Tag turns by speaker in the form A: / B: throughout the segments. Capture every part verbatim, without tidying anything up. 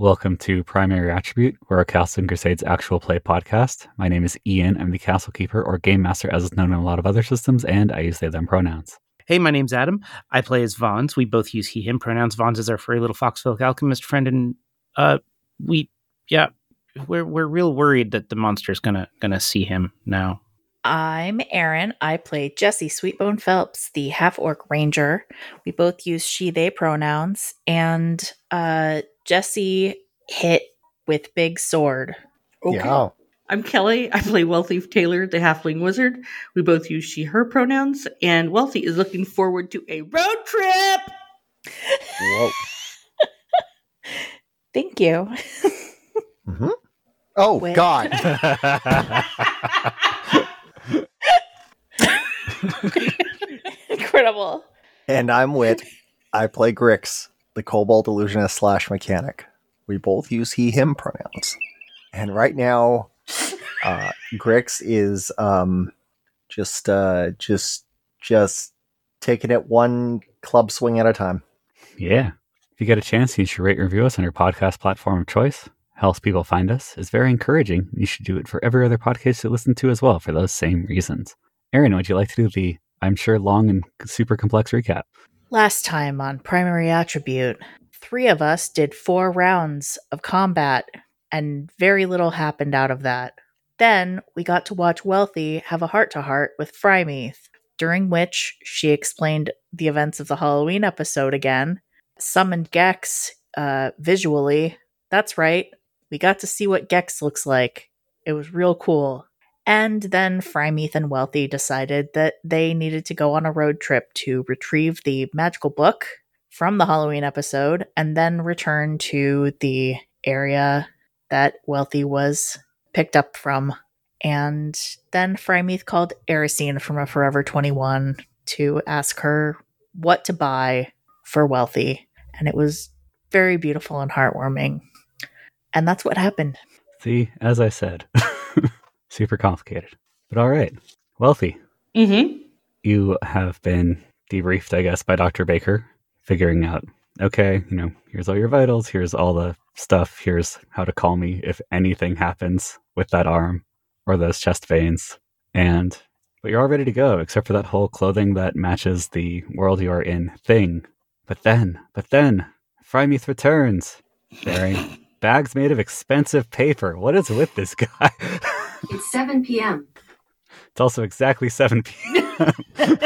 A: Welcome to Primary Attribute, we're a Castle and Crusades actual play podcast. My name is Ian. I'm the Castle Keeper, or Game Master, as is known in a lot of other systems, and I use they, them pronouns.
B: Hey, my name's Adam. I play as Vons. We both use he, him pronouns. Vons is our furry little foxfolk alchemist friend, and uh, we, yeah, we're we're real worried that the monster's gonna gonna see him now.
C: I'm Erin. I play Jessie Sweetbone Phelps, the half-orc ranger. We both use she, they pronouns, and uh, Jessie hit with big sword.
D: Okay. Yeah.
E: I'm Kelly. I play Wealthy Taylor, the halfling wizard. We both use she, her pronouns, and Wealthy is looking forward to a road trip.
D: Whoa.
C: Thank you.
D: Mm-hmm. Oh, Wait. God.
C: Incredible.
D: And I'm Wit. I play Grix, the kobold illusionist slash mechanic. We both use he, him pronouns. And right now, uh, Grix is um, just, uh, just, just taking it one club swing at a time.
A: Yeah. If you get a chance, you should rate and review us on your podcast platform of choice. Helps people find us. Is very encouraging. You should do it for every other podcast you listen to as well for those same reasons. Erin, would you like to do the, I'm sure, long and super complex recap?
C: Last time on Primary Attribute, three of us did four rounds of combat, and very little happened out of that. Then we got to watch Wealthy have a heart-to-heart with Frymeath, during which she explained the events of the Halloween episode again, summoned Gex uh, visually. That's right, we got to see what Gex looks like. It was real cool. And then Frymeath and Wealthy decided that they needed to go on a road trip to retrieve the magical book from the Halloween episode and then return to the area that Wealthy was picked up from. And then Frymeath called Erisine from a Forever twenty-one to ask her what to buy for Wealthy. And it was very beautiful and heartwarming. And that's what happened.
A: See, as I said, super complicated. But all right. Wealthy.
E: Mm-hmm.
A: You have been debriefed, I guess, by Doctor Baker, figuring out, okay, you know, here's all your vitals, here's all the stuff, here's how to call me if anything happens with that arm or those chest veins. And, but you're all ready to go, except for that whole clothing that matches the world you are in thing. But then, but then, Frymeath returns, bearing bags made of expensive paper. What is with this guy?
F: It's seven p.m.
A: It's also exactly seven p.m.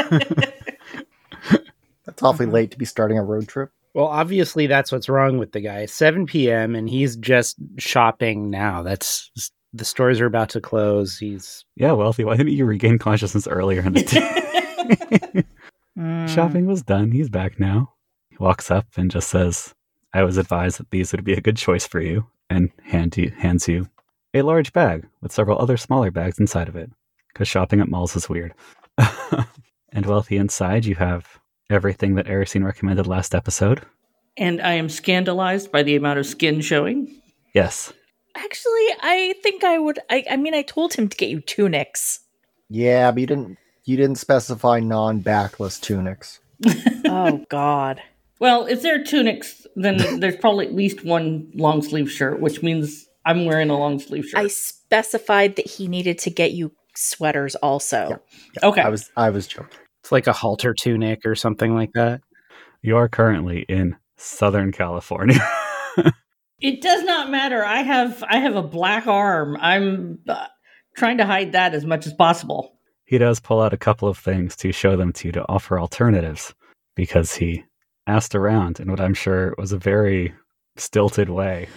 D: That's awfully late to be starting a road trip.
B: Well, obviously that's what's wrong with the guy. seven p.m. and he's just shopping now. That's the stores are about to close. He's
A: yeah, Wealthy. Why didn't you regain consciousness earlier in the day? mm. Shopping was done. He's back now. He walks up and just says, I was advised that these would be a good choice for you, and hand you, hands you a large bag with several other smaller bags inside of it, because shopping at malls is weird. And Wealthy, inside you have everything that Erisine recommended last episode.
E: And I am scandalized by the amount of skin showing.
A: Yes.
C: Actually, I think I would, I, I mean, I told him to get you tunics.
D: Yeah, but you didn't, you didn't specify non-backless tunics.
C: Oh, God.
E: Well, if they're tunics, then there's probably at least one long sleeve shirt, which means I'm wearing a long sleeve shirt.
C: I specified that he needed to get you sweaters also.
D: Yeah, yeah.
E: Okay.
D: I was I was joking.
B: It's like a halter tunic or something like that.
A: You are currently in Southern California.
E: It does not matter. I have I have a black arm. I'm uh, trying to hide that as much as possible.
A: He does pull out a couple of things to show them to you to offer alternatives, because he asked around in what I'm sure was a very stilted way.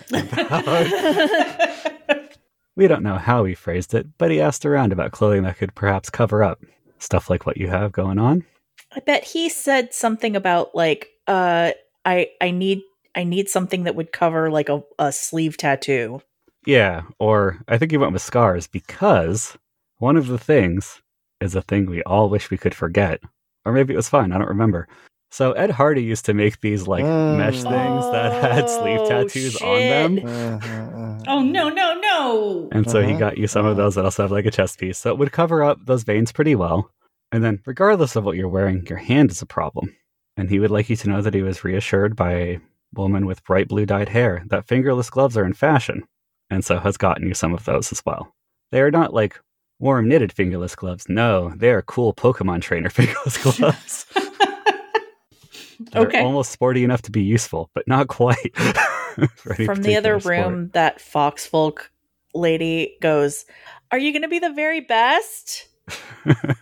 A: We don't know how he phrased it, but he asked around about clothing that could perhaps cover up stuff like what you have going on.
C: I bet he said something about like, uh, I I need I need something that would cover like a, a sleeve tattoo.
A: Yeah, or I think he went with scars, because one of the things is a thing we all wish we could forget. Or maybe it was fine, I don't remember. So Ed Hardy used to make these like mm. mesh things oh, that had sleeve tattoos shit. on them.
E: Oh, no, no, no.
A: And so uh-huh. he got you some of those that also have like a chest piece. So it would cover up those veins pretty well. And then regardless of what you're wearing, your hand is a problem. And he would like you to know that he was reassured by woman with bright blue-dyed hair, that fingerless gloves are in fashion, and so has gotten you some of those as well. They are not like warm knitted fingerless gloves. No, they are cool Pokemon trainer fingerless gloves. They're
E: Okay.
A: almost sporty enough to be useful, but not quite. for any
C: From the other
A: particular
C: room, that foxfolk lady goes, "Are you going to be the very best?"
A: sport.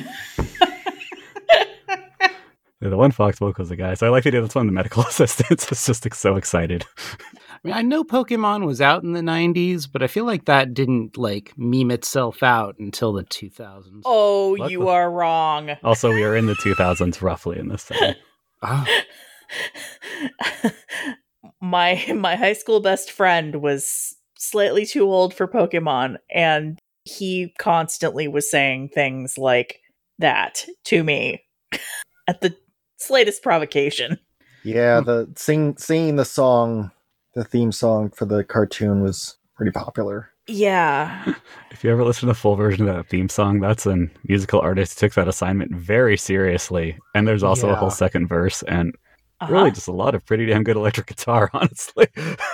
A: The one Foxfolk was the guy, so I like the idea that's one of the medical assistants is just so excited.
B: I mean, I know Pokemon was out in the nineties, but I feel like that didn't like meme itself out until the two thousands.
C: Oh,
A: What
C: you
A: the-
C: are wrong.
A: Also, we are in the two thousands roughly in this setting.
B: Oh.
C: my my high school best friend was slightly too old for Pokemon, and he constantly was saying things like that to me at the slightest provocation.
D: Yeah, the sing singing the song, the theme song for the cartoon was pretty popular.
C: Yeah.
A: If you ever listen to the full version of that theme song, that's a musical artist who took that assignment very seriously. And there's also a
B: Yeah.
A: whole second verse and
C: Uh-huh.
A: really just a lot of pretty damn good electric guitar, honestly.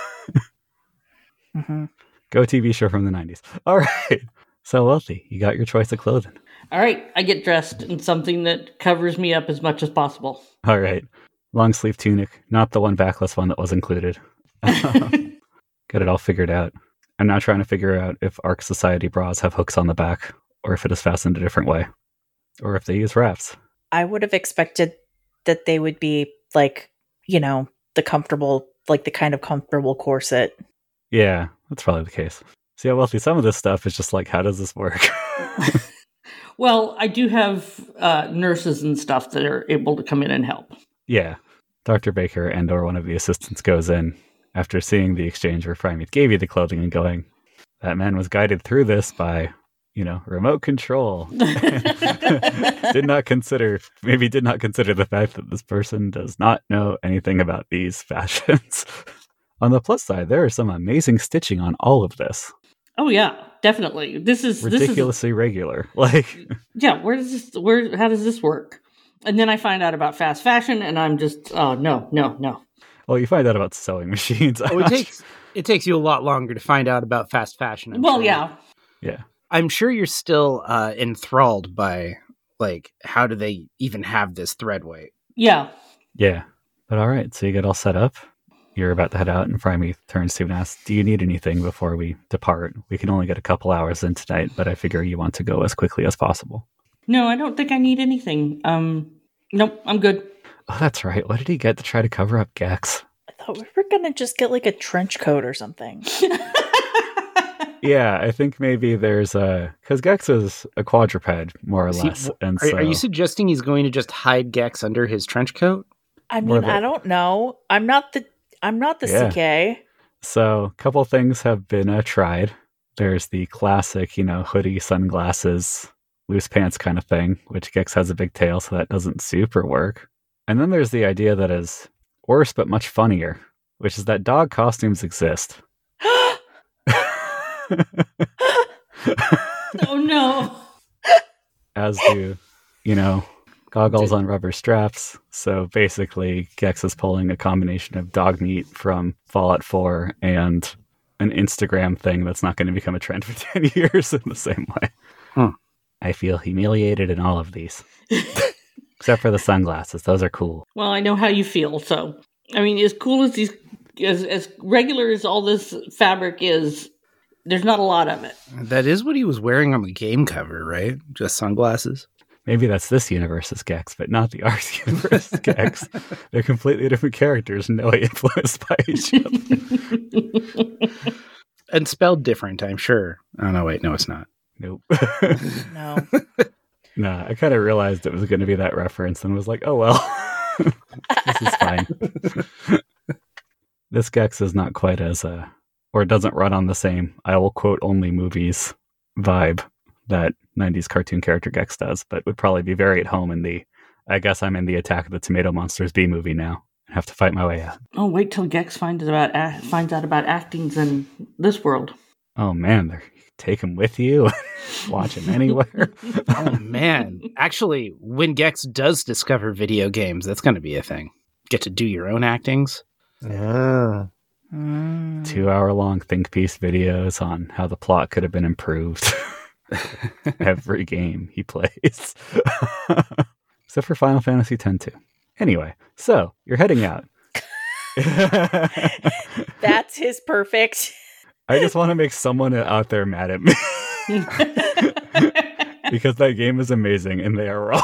C: Mhm.
A: Go T V show from the nineties. All right. So, Wealthy, you got your choice of clothing.
E: All right, I get dressed in something that covers me up as much as possible.
A: All right. Long sleeve tunic, not the one backless one that was included. Get it all figured out. I'm now trying to figure out if Arc Society bras have hooks on the back, or if it is fastened a different way, or if they use wraps.
C: I would have expected that they would be like, you know, the comfortable, like the kind of comfortable corset.
A: Yeah, that's probably the case. See, Wealthy, some of this stuff is just like, how does this work?
E: Well, I do have uh, nurses and stuff that are able to come in and help.
A: Yeah. Doctor Baker and or one of the assistants goes in after seeing the exchange where Frymeath gave you the clothing and going, that man was guided through this by, you know, remote control. Did not consider, maybe did not consider the fact that this person does not know anything about these fashions. On the plus side, there is some amazing stitching on all of this.
E: Oh yeah, definitely. This is
A: Ridiculously regular. Like,
E: This is, yeah. Where does this? Where? How does this work? And then I find out about fast fashion, and I'm just, oh no, no, no.
A: well, you find out about sewing machines.
B: Oh, it takes it takes you a lot longer to find out about fast fashion. I'm
E: well,
B: sure.
E: yeah.
A: Yeah.
B: I'm sure you're still uh, enthralled by like how do they even have this thread weight?
E: Yeah.
A: Yeah. But all right, so you get all set up. You're about to head out, and Frymeath turns to you and asks, do you need anything before we depart? We can only get a couple hours in tonight, but I figure you want to go as quickly as possible.
E: No, I don't think I need anything. Um, nope, I'm good.
A: Oh, that's right. What did he get to try to cover up Gex?
C: I thought we were going to just get like a trench coat or something.
A: Yeah, I think maybe there's a... Because Gex is a quadruped, more or
B: Is he-
A: less. and
B: Are,
A: so,
B: are you suggesting he's going to just hide Gex under his trench coat?
C: I
A: More
C: mean,
A: of a-
C: I don't know. I'm not the I'm not the
A: Yeah.
C: C K.
A: So a couple things have been uh, tried. There's the classic, you know, hoodie, sunglasses, loose pants kind of thing, which Gex has a big tail, so that doesn't super work. And then there's the idea that is worse but much funnier, which is that dog costumes exist.
E: Oh no.
A: As do, you know, goggles on rubber straps. So basically, Gex is pulling a combination of dog meat from Fallout four and an Instagram thing that's not going to become a trend for ten years in the same way.
B: Hmm.
A: I feel humiliated in all of these. Except for the sunglasses. Those are cool.
E: Well, I know how you feel. So, I mean, as cool as these, as as regular as all this fabric is, there's not a lot of it.
B: That is what he was wearing on the game cover, right? Just sunglasses.
A: Maybe that's this universe's Gex, but not the Arc universe Gex. They're completely different characters, no way influenced by each other.
B: And spelled different, I'm sure. Oh, no, wait, no, it's not.
A: Nope.
C: No.
A: Nah, I kind of realized it was going to be that reference and was like, oh well, this is fine. This Gex is not quite as, uh, or doesn't run on the same, I will quote only movies vibe that nineties cartoon character Gex does, but would probably be very at home in the, I guess I'm in the Attack of the Tomato Monsters B movie now and have to fight my way out.
E: Oh, wait till Gex finds about a- finds out about actings in this world.
A: Oh man, they're take him with you, watch him anywhere.
B: Oh, man. Actually, when Gex does discover video games, that's going to be a thing. Get to do your own actings.
D: Yeah.
C: Mm.
A: Two hour long think piece videos on how the plot could have been improved. Every game he plays. Except for Final Fantasy X too. Anyway, so you're heading out.
C: That's his perfect.
A: I just want to make someone out there mad at me. Because that game is amazing and they are wrong.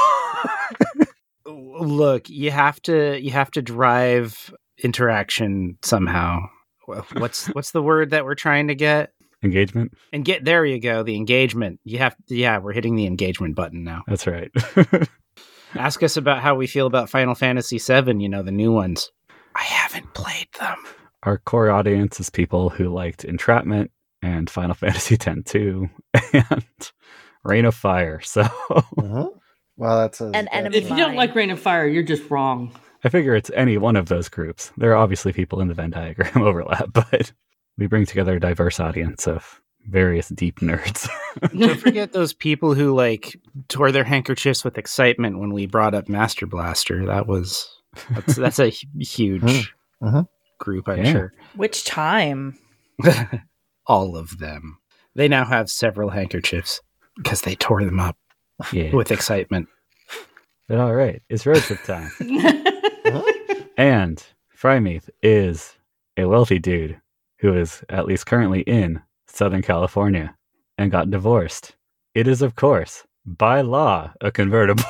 B: Look, you have to you have to drive interaction somehow. What's what's the word that we're trying to get?
A: Engagement?
B: And get there you go, the engagement. You have yeah, we're hitting the engagement button now.
A: That's right.
B: Ask us about how we feel about Final Fantasy seven, you know, the new ones. I haven't played them.
A: Our core audience is people who liked Entrapment and Final Fantasy X too, and Reign of Fire. So
D: Uh-huh. Well, that's a,
C: And
D: that's
C: Enemy
E: If you don't
C: Mine.
E: like Rain of Fire, you're just wrong.
A: I figure it's any one of those groups. There are obviously people in the Venn diagram overlap, but we bring together a diverse audience of various deep nerds.
B: Don't forget those people who like tore their handkerchiefs with excitement when we brought up Master Blaster. That was that's, that's a hu- huge
D: Mhm.
B: group, I'm
A: Yeah.
B: sure.
C: Which time?
B: All of them. They now have several handkerchiefs because they tore them up
A: Yeah.
B: with excitement.
A: But all right, it's road trip time. And Frymeath is a wealthy dude who is at least currently in Southern California and got divorced. It is, of course, by law, a convertible.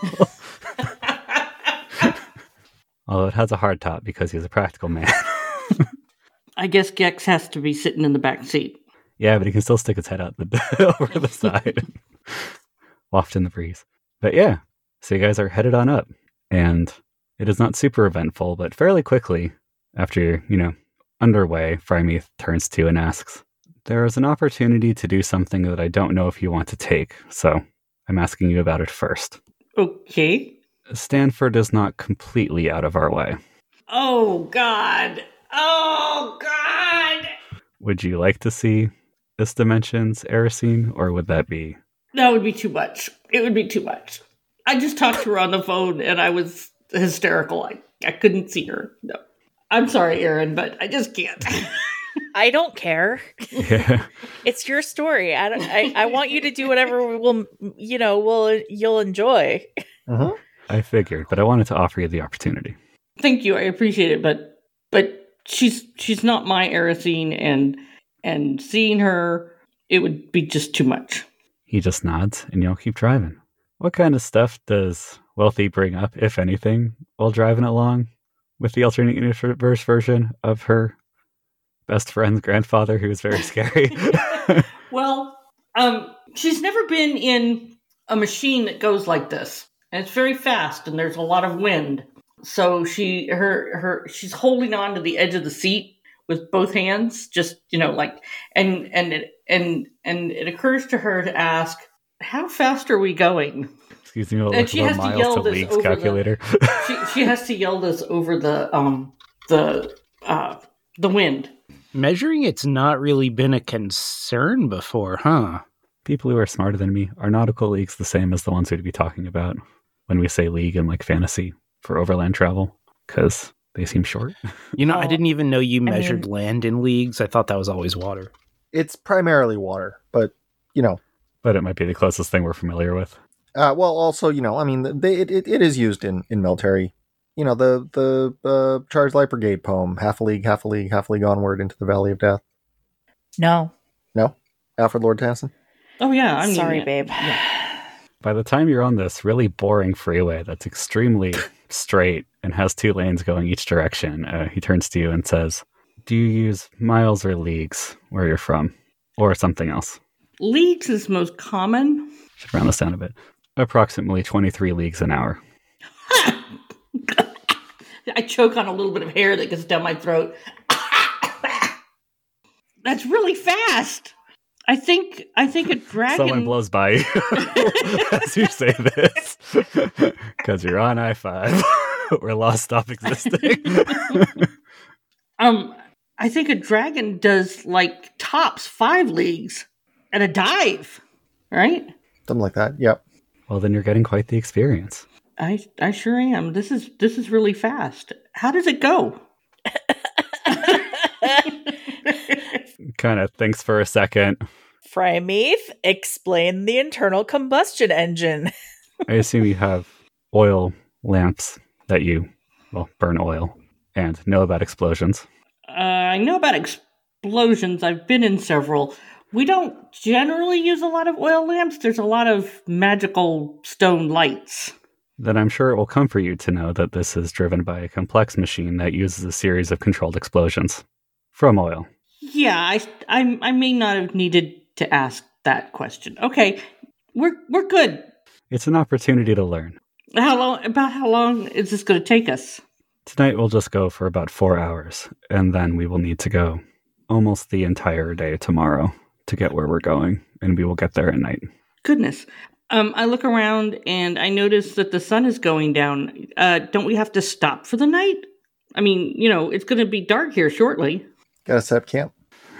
A: Although it has a hard top because he's a practical man.
E: I guess Gex has to be sitting in the back seat.
A: Yeah, but he can still stick his head out the over the side and waft in the breeze. But yeah, so you guys are headed on up. And it is not super eventful, but fairly quickly after you're, you know, underway, Frymeath turns to you and asks, there is an opportunity to do something that I don't know if you want to take, so I'm asking you about it first.
E: Okay.
A: Stanford is not completely out of our way.
E: Oh, God. Oh, God.
A: Would you like to see this dimension's Erisine, or would that be...
E: That would be too much. It would be too much. I just talked to her on the phone and I was hysterical. I, I couldn't see her. No. I'm sorry, Aaron, but I just can't.
C: I don't care.
A: Yeah.
C: It's your story. I don't. I, I want you to do whatever will you know will you'll enjoy.
D: Uh-huh.
A: I figured, but I wanted to offer you the opportunity.
E: Thank you. I appreciate it, but but she's she's not my Erisine, and and seeing her, it would be just too much.
A: He just nods, and you'll keep driving. What kind of stuff does Wealthy bring up, if anything, while driving along with the alternate universe version of her best friend's grandfather, who is very scary?
E: Well, um, she's never been in a machine that goes like this, and it's very fast, and there's a lot of wind. So she, her, her, she's holding on to the edge of the seat with both hands, just you know, like, and and it and and it occurs to her to ask, "How fast are we going?"
A: Excuse me, we'll
E: And
A: look
E: she
A: at
E: has
A: the
E: to
A: miles
E: yell
A: to
E: this
A: leagues
E: over the-
A: calculator.
E: She she has to yell this over the um the uh the wind.
B: Measuring it's not really been a concern before, huh?
A: People who are smarter than me, are nautical leagues the same as the ones we'd be talking about when we say league in like fantasy for overland travel? Because they seem short.
B: You know, I
C: Oh,
B: didn't even know you
C: I
B: measured
C: mean-
B: land in leagues. I thought that was always water.
D: It's primarily water, but you know,
A: But it might be the closest thing we're familiar with.
D: uh, well, also you know, I mean, they, it, it it is used in, in military. You know, the the uh, Charged Light Brigade poem, half a league, half a league, half a league onward into the Valley of Death.
C: No,
D: No, Alfred Lord Tennyson.
E: Oh yeah, I'm
C: sorry,
E: yeah.
C: babe.
A: By the time you're on this really boring freeway that's extremely straight and has two lanes going each direction, uh, he turns to you and says, do you use miles or leagues where you're from? Or something else?
E: Leagues is most common.
A: Should round this down a bit. Approximately twenty-three leagues an hour.
E: I choke on a little bit of hair that gets down my throat. That's really fast. I think I think a dragon.
A: Someone blows by you as you say this. Because you're on I five. Where laws stop existing.
E: um, I think a dragon does like tops five leagues at a dive, right?
D: Something like that. Yep.
A: Well, then you're getting quite the experience.
E: I I sure am. This is this is really fast. How does it go?
A: Kind of thinks for a second.
C: Frymeath, explain the internal combustion engine.
A: I assume you have oil lamps that you, well, burn oil and know about explosions.
E: Uh, I know about explosions. I've been in several. We don't generally use a lot of oil lamps. There's a lot of magical stone lights.
A: Then I'm sure it will comfort you to know that this is driven by a complex machine that uses a series of controlled explosions from oil.
E: Yeah, I, I, I may not have needed to ask that question. Okay, we're we're good.
A: It's an opportunity to learn.
E: How long? About how long is this going to take us?
A: Tonight we'll just go for about four hours, and then we will need to go almost the entire day tomorrow to get where we're going, and we will get there at night.
E: Goodness. Um, I look around and I notice that the sun is going down. Uh, don't we have to stop for the night? I mean, you know, it's going to be dark here shortly.
D: Gotta set up camp.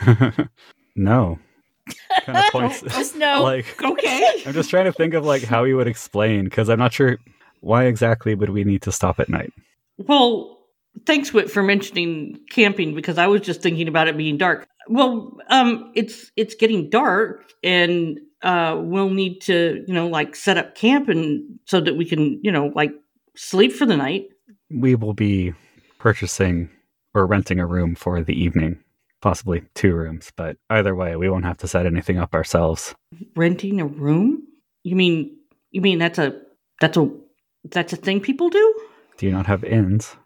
A: No. Kind of points.
C: Just no.
A: Like,
E: Okay.
A: I'm just trying to think of like how you would explain, because I'm not sure why exactly would we need to stop at night.
E: Well, thanks, Whit, for mentioning camping, because I was just thinking about it being dark. Well, um, it's it's getting dark, and uh, we'll need to, you know, like set up camp, and so that we can, you know, like sleep for the night.
A: We will be purchasing or renting a room for the evening, possibly two rooms, but either way, we won't have to set anything up ourselves.
E: Renting a room? You mean you mean that's a that's a that's a thing people do?
A: Do you not have inns?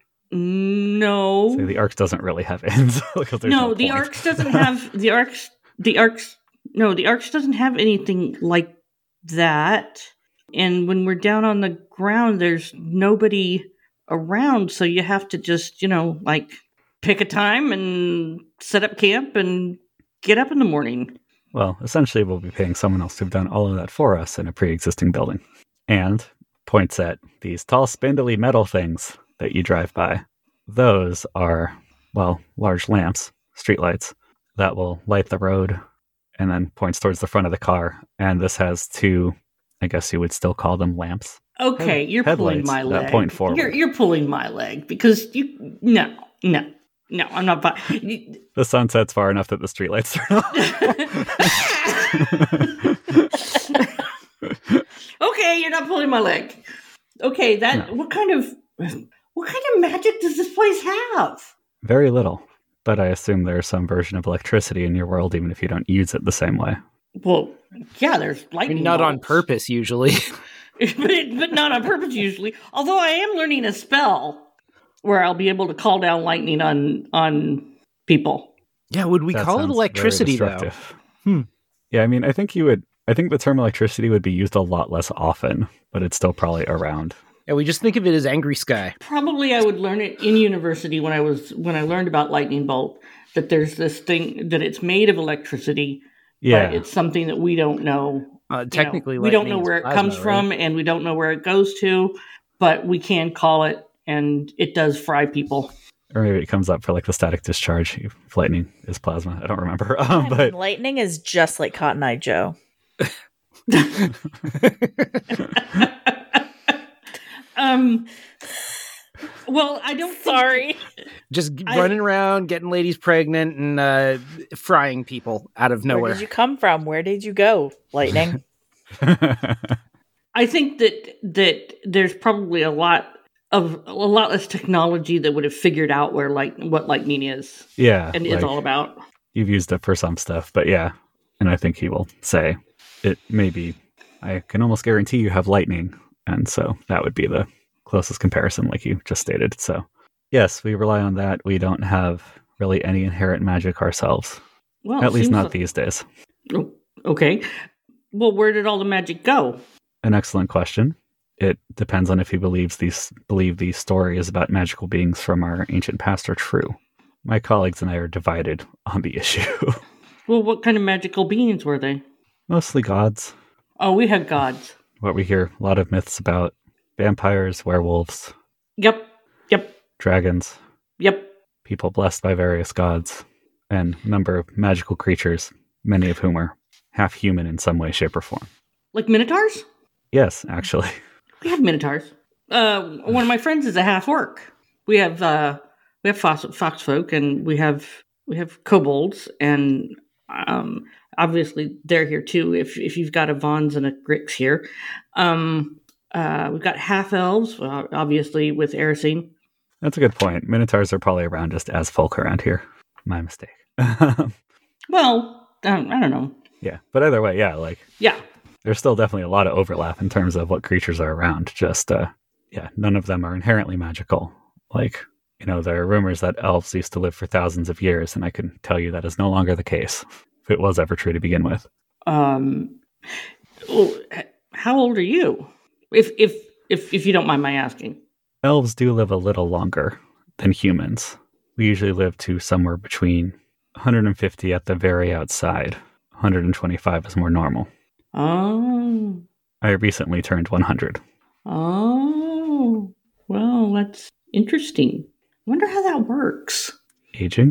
E: No.
A: So the Arcs doesn't really have inns. Because there's
E: No,
A: no
E: the
A: point.
E: Arcs doesn't have the Arcs the Arcs no, the Arcs doesn't have anything like that. And when we're down on the ground, there's nobody around, so you have to just, you know, like pick a time and set up camp and get up in the morning.
A: Well, essentially, we'll be paying someone else to have done all of that for us in a pre-existing building. And points at these tall, spindly metal things that you drive by. Those are, well, large lamps, streetlights, that will light the road, and then points towards the front of the car. And this has two, I guess you would still call them lamps.
E: Okay,
A: Head-
E: you're pulling
A: headlights
E: my
A: that
E: leg.
A: point forward.
E: You're you're pulling my leg because you no no no I'm not. bu- you-
A: The sun sets far enough that the streetlights turn off.
E: Okay, you're not pulling my leg. Okay, that
A: No.
E: what kind of what kind of magic does this place have?
A: Very little, but I assume there's some version of electricity in your world, even if you don't use it the same way.
E: Well, yeah, there's
B: I
E: lightning.
B: mean, not on
E: bolts.
B: purpose, usually.
E: but, it, but not on purpose usually. Although I am learning a spell where I'll be able to call down lightning on on people.
B: Yeah, would we
A: That
B: call it
A: sounds
B: electricity,
A: very
B: though?
A: destructive.
B: Hmm.
A: Yeah, I mean, I think you would. I think the term electricity would be used a lot less often, but it's still probably around.
B: Yeah, we just think of it as angry sky.
E: Probably I would learn it in university when I was when I learned about lightning bolt, that there's this thing that it's made of electricity,
A: Yeah,
E: but it's something that we don't know.
B: Uh,
E: you know.
B: technically,
E: we don't know
B: lightning is
E: where it
B: plasma,
E: comes
B: right?
E: from, and we don't know where it goes to, but we can call it, and it does fry people.
A: or maybe it comes up for like the static discharge. If lightning is plasma. I don't remember,
C: I
A: um,
C: mean,
A: but
C: lightning is just like Cotton Eye Joe.
E: um. Well, I don't. think-
C: Sorry.
B: Just
E: I-
B: running around, getting ladies pregnant, and uh, frying people out of
C: Where
B: nowhere.
C: did you come from? Where did you go? Lightning.
E: I think that that there's probably a lot of a lot less technology that would have figured out where light what lightning is
A: yeah,
E: and
A: like,
E: is all about.
A: you've used it for some stuff, but yeah, and I think he will say it. Maybe I can almost guarantee you have lightning, and so that would be the closest comparison, like you just stated. So yes, we rely on that. We don't have really any inherent magic ourselves,
E: Well,
A: at least
E: seems
A: not
E: like-
A: these days.
E: Oh, okay. Well, where did all the magic go?
A: An excellent question. It depends on if you believes these believe these stories about magical beings from our ancient past are true. My colleagues and I are divided on the issue.
E: Well, what kind of magical beings were they?
A: Mostly gods.
E: Oh, we had gods.
A: What we hear a lot of myths about: vampires, werewolves,
E: Yep. Yep.
A: dragons,
E: Yep.
A: people blessed by various gods, and a number of magical creatures, many of whom are half human in some way, shape, or form.
E: Like minotaurs?
A: Yes, actually.
E: We have minotaurs. Uh, one of my friends is a half orc. We have uh, we have fox, fox folk, and we have we have kobolds, and um, obviously they're here too. If if you've got a Vons and a Grix here, um, uh, we've got half elves, uh, obviously with Erisine.
A: That's a good point. Minotaurs are probably around just as folk around here. My mistake.
E: Well, um, I don't know.
A: Yeah, but either way, yeah, like
E: Yeah.
A: there's still definitely a lot of overlap in terms of what creatures are around. Just, uh, yeah, none of them are inherently magical. Like, you know, there are rumors that elves used to live for thousands of years, and I can tell you that is no longer the case, if it was ever true to begin with.
E: Um, well, h- how old are you? If if if if you don't mind my asking.
A: Elves do live a little longer than humans. We usually live to somewhere between one hundred fifty at the very outside. one hundred twenty-five is more normal.
E: Oh.
A: I recently turned one hundred.
E: Oh. Well, that's interesting. I wonder how that works.
A: Aging?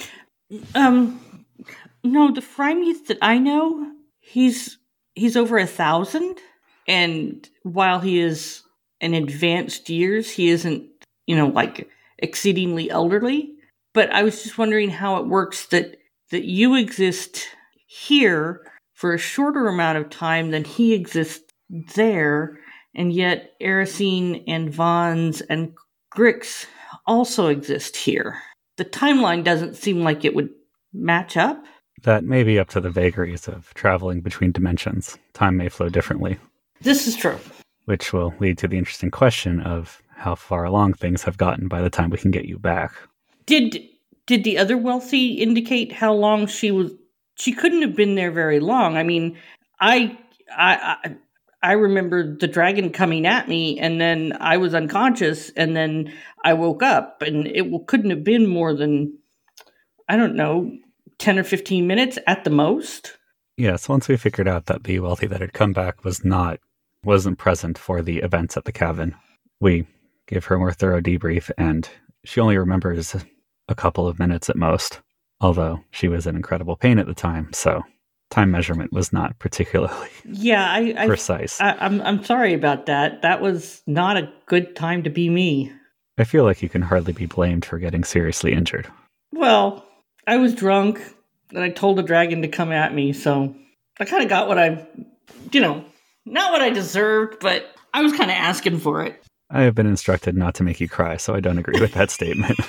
E: Um, no, the Frymuth that I know, he's he's over a thousand, and while he is in advanced years, he isn't, you know, like exceedingly elderly. But I was just wondering how it works that that you exist here for a shorter amount of time than he exists there, and yet Erisine and Vons and Grix also exist here. The timeline doesn't seem like it would match up.
A: That may be up to the vagaries of traveling between dimensions. Time may flow differently,
E: This is true.
A: which will lead to the interesting question of how far along things have gotten by the time we can get you back.
E: Did did the other wealthy indicate how long she was? She couldn't have been there very long. I mean, I I I, I remember the dragon coming at me, and then I was unconscious, and then I woke up, and it w- couldn't have been more than, I don't know, ten or fifteen minutes at the most.
A: Yes, once we figured out that the wealthy that had come back was not, wasn't present for the events at the cabin, we gave her a more thorough debrief, and she only remembers a couple of minutes at most, although she was in incredible pain at the time, so time measurement was not particularly
E: Yeah, I, I
A: precise.
E: I, I'm I'm sorry about that. That was not a good time to be me.
A: I feel like you can hardly be blamed for getting seriously injured.
E: Well, I was drunk, and I told the dragon to come at me, so I kind of got what I, you know, not what I deserved, but I was kind of asking for it.
A: I have been instructed not to make you cry, so I don't agree with that statement.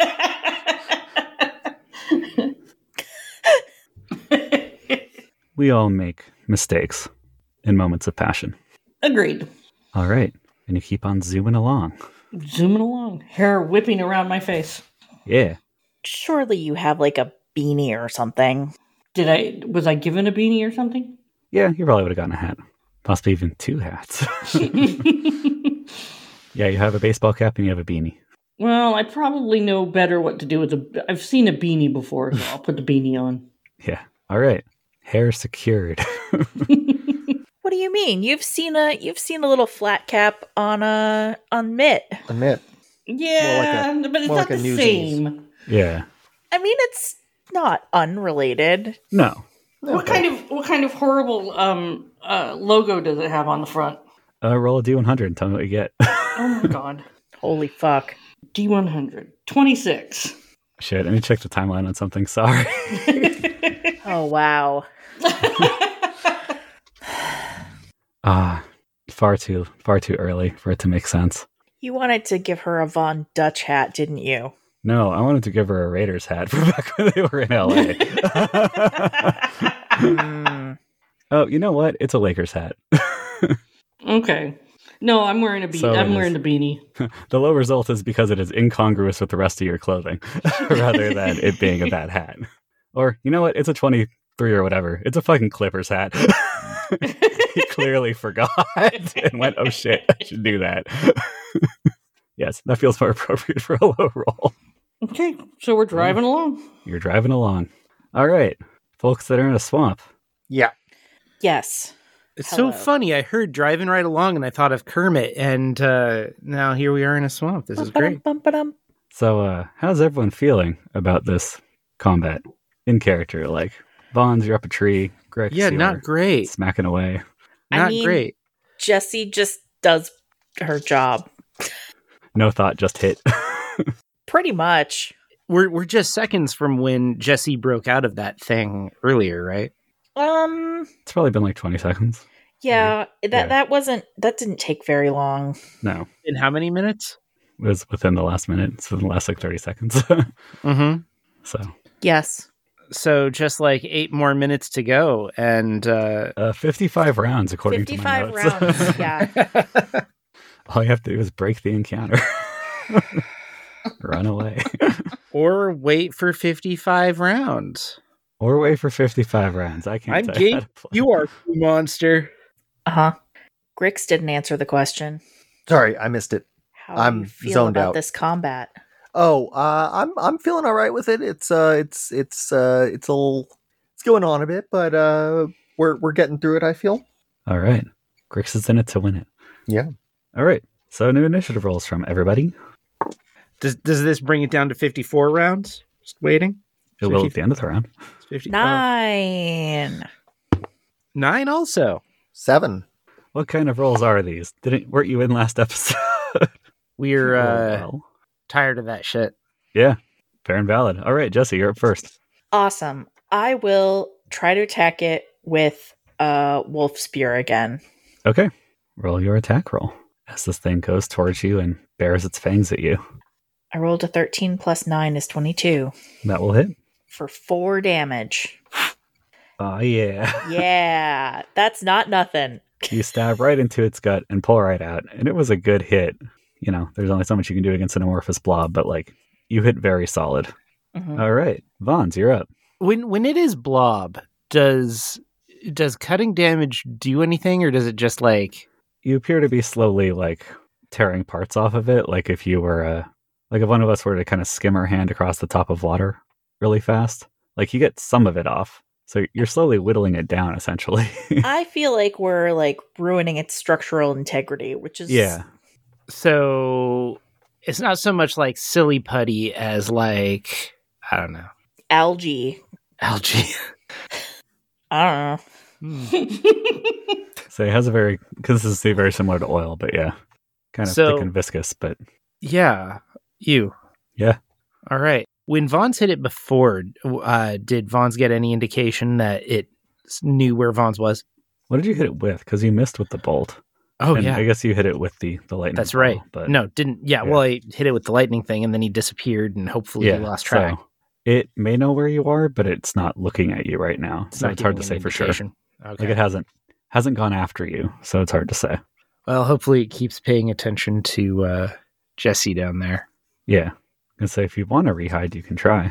A: We all make mistakes in moments of passion.
E: Agreed.
A: All right, and you keep on zooming along.
E: Zooming along, hair whipping around my face.
A: Yeah.
C: Surely you have like a beanie or something.
E: Did I? Was I given a beanie or something?
A: Yeah, you probably would have gotten a hat. Possibly even two hats. Yeah, you have a baseball cap and you have a beanie.
E: Well, I probably know better what to do with a. I've seen a beanie before, so I'll put the beanie on.
A: Yeah. All right. Hair secured.
C: What do you mean? You've seen a you've seen a little flat cap on a on Mitt.
D: Admit.
E: Yeah,
D: More like a-
E: but it's
D: more
E: not
D: like a
E: the
D: Newsies.
E: same.
A: Yeah.
C: I mean, it's not unrelated.
A: No.
E: What kind of what kind of horrible um uh logo does it have on the front?
A: Uh, roll a D one hundred and tell me what you get.
E: Oh my god.
C: Holy fuck.
E: D one hundred. twenty-six.
A: Shit, I need to check the timeline on something. Sorry.
C: Oh wow.
A: Ah, far too, far too early for it to make sense.
C: You wanted to give her a Von Dutch hat, didn't you?
A: No, I wanted to give her a Raiders hat for back when they were in L A.
C: Mm.
A: Oh, you know what? It's a Lakers hat.
E: Okay. No, I'm wearing a beanie.
A: So
E: I'm
A: it
E: wearing
A: is.
E: the beanie.
A: The low result is because it is incongruous with the rest of your clothing, rather than it being a bad hat. Or, you know what? It's a twenty-three or whatever. It's a fucking Clippers hat. He clearly forgot and went, oh shit, I should do that. Yes, that feels more appropriate for a low roll.
E: Okay, so we're driving along.
A: You're driving along. All right, folks that are in a swamp.
D: Yeah.
C: Yes.
B: It's
C: Hello.
B: so funny. I heard driving right along and I thought of Kermit, and uh, now here we are in a swamp. This is great.
C: Bum-ba-dum.
A: So, uh, how's everyone feeling about this combat in character? Like, Vons, you're up a tree. Grix,
B: Yeah,
A: you're
B: not great.
A: smacking away.
C: I
B: Not
C: mean-
B: great.
C: Jessie just does her job.
A: No thought, just hit.
C: Pretty much.
B: We're we're just seconds from when Jesse broke out of that thing earlier, right?
C: Um,
A: It's probably been like twenty seconds.
C: yeah, that
A: Yeah.
C: that wasn't that didn't take very long.
A: No,
B: In how many minutes?
A: it was within the last minute. It's within the last like thirty seconds.
B: Mm-hmm.
A: So
C: Yes.
B: So just like eight more minutes to go, and uh,
A: uh, fifty-five rounds according
C: fifty-five
A: to my notes.
C: rounds. Yeah.
A: All you have to do is break the encounter. Run away.
B: or wait for fifty-five rounds.
A: Or wait for fifty-five rounds. I can't
B: I'm
A: tell you
B: game.
A: how to play.
B: You are a monster.
C: Uh huh. Grix didn't answer the question.
D: Sorry, I missed it.
C: How do
D: I'm
C: you feel
D: zoned
C: about
D: out.
C: this combat?
D: Oh, uh, I'm I'm feeling all right with it. It's uh, it's it's uh, it's a little, it's going on a bit, but uh, we're we're getting through it. I feel.
A: All right. Grix is in it to win it.
D: Yeah.
A: All right. So new initiative rolls from everybody.
B: Does does this bring it down to fifty-four rounds? Just waiting.
A: It will at the end of the round.
B: fifty,
C: Nine.
B: oh, nine also.
D: Seven.
A: What kind of rolls are these? Didn't weren't you in last episode?
B: We're
A: Oh,
B: uh,
A: well.
B: tired of that shit.
A: Yeah. Fair and valid. All right, Jesse, you're up first.
C: Awesome. I will try to attack it with a wolf spear again.
A: Okay. Roll your attack roll as this thing goes towards you and bares its fangs at you.
C: I rolled a thirteen plus nine is twenty-two
A: That will hit.
C: for four damage.
A: Oh, yeah.
C: Yeah, that's not nothing.
A: You stab right into its gut and pull right out. And it was a good hit. You know, there's only so much you can do against an amorphous blob, but like, you hit very solid.
C: Mhm.
A: All right. Vons, you're up.
B: When when it is blob, does does cutting damage do anything, or does it just like?
A: You appear to be slowly like tearing parts off of it. Like if you were, uh, like if one of us were to kind of skim our hand across the top of water really fast, like you get some of it off. So you're slowly whittling it down essentially.
C: I feel like we're like ruining its structural integrity, which is
A: Yeah.
B: So it's not so much like silly putty as like I don't know
C: algae.
B: algae.
C: I don't know.
A: So it has a very, because this is very similar to oil, but yeah, kind of
B: So-
A: thick and viscous, but
B: Yeah, you.
A: yeah.
B: All right. When Vons hit it before, uh, did Vons get any indication that it s- knew where Vons was?
A: What did you hit it with? Because you missed with the bolt.
B: Oh
A: and
B: yeah,
A: I guess you hit it with the, the lightning.
B: that's
A: ball,
B: right.
A: But
B: No, didn't. Yeah,
A: Yeah.
B: well, I hit it with the lightning thing, and then he disappeared, and hopefully
A: yeah,
B: he lost track.
A: So it may know where you are, but it's not looking at you right now. so
B: not
A: it's hard to
B: giving
A: say
B: an
A: for sure.
B: indication. Okay.
A: Like it hasn't hasn't gone after you, so it's hard to say.
B: Well, hopefully it keeps paying attention to uh, Jesse down there.
A: Yeah. And say if you want to rehide, you can try.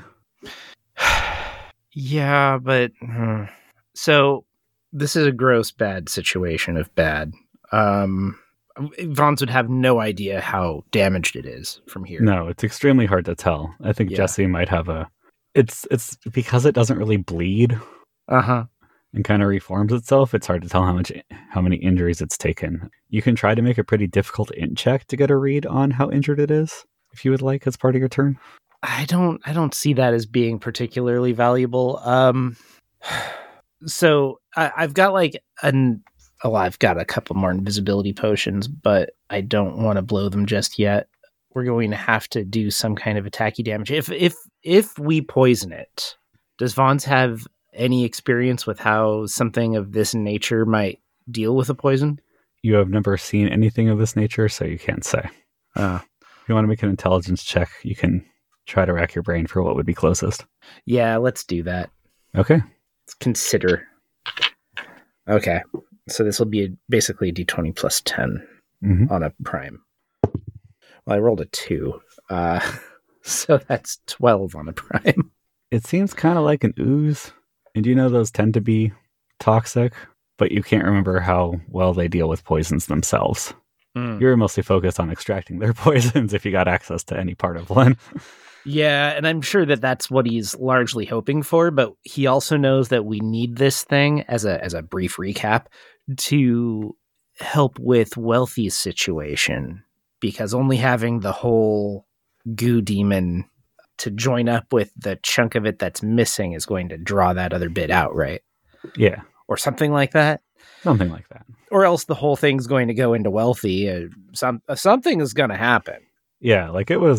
B: Yeah, but hmm. So this is a gross bad situation of bad. Um, Vons would have no idea how damaged it is from here.
A: No, it's extremely hard to tell. I think
B: Yeah.
A: Jesse might have a. It's it's because it doesn't really bleed
B: Uh huh.
A: and kind of reforms itself. It's hard to tell how much how many injuries it's taken. You can try to make a pretty difficult int check to get a read on how injured it is, if you would like, as part of your turn.
B: I don't. I don't see that as being particularly valuable. Um. So I, I've got like an. Oh, I've got a couple more invisibility potions, but I don't want to blow them just yet. We're going to have to do some kind of attacky damage. If if if we poison it, does Vons have any experience with how something of this nature might deal with a poison?
A: You have never seen anything of this nature, so you can't say.
B: Uh,
A: If you want to make an intelligence check, you can try to rack your brain for what would be closest.
B: yeah, let's do that.
A: Okay.
B: Let's consider. Okay, so this will be a, basically a d twenty plus ten
A: hmm
B: on a prime. Well, I rolled a two, uh, so that's twelve on a prime.
A: It seems kind of like an ooze. And you know those tend to be toxic, but you can't remember how well they deal with poisons themselves. You're mostly focused on extracting their poisons if you got access to any part of one.
B: Yeah, and I'm sure that that's what he's largely hoping for, but he also knows that we need this thing, as a as a brief recap, to help with Wealthy's situation, because only having the whole goo demon to join up with the chunk of it that's missing is going to draw that other bit out, right?
A: Yeah,
B: Or something like that.
A: something like that.
B: Or else the whole thing's going to go into Wealthy. Uh, some uh, something is going to happen.
A: Yeah, like it was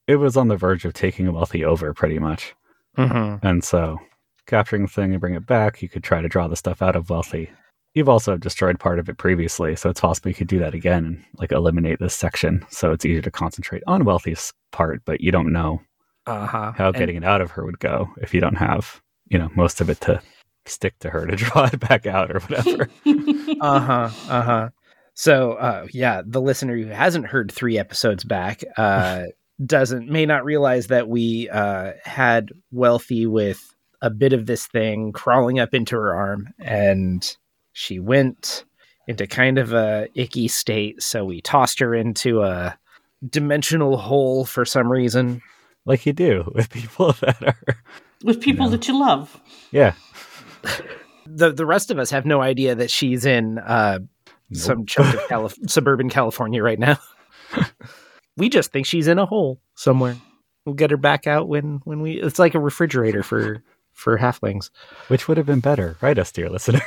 A: it was on the verge of taking Wealthy over pretty much.
B: Mm-hmm.
A: And so capturing the thing and bring it back, you could try to draw the stuff out of Wealthy. You've also destroyed part of it previously, so it's possible you could do that again and like eliminate this section. So it's easier to concentrate on Wealthy's part, but you don't know
B: Uh-huh.
A: how
B: And-
A: getting it out of her would go if you don't have, you know, most of it to stick to her to draw it back out or whatever.
B: Uh-huh. Uh-huh. So, uh, yeah, the listener who hasn't heard three episodes back uh, doesn't may not realize that we uh, had Wealthy with a bit of this thing crawling up into her arm, and she went into kind of a icky state, so we tossed her into a dimensional hole for some reason.
A: Like you do with people that are,
E: With people
A: No.
E: that you love.
A: yeah.
B: The the rest of us have no idea that she's in uh,
A: Nope.
B: some chunk of Calif- suburban California right now. We just think she's in a hole somewhere. We'll get her back out when, when we... It's like a refrigerator for, for halflings.
A: Which would have been better, right, us dear listener?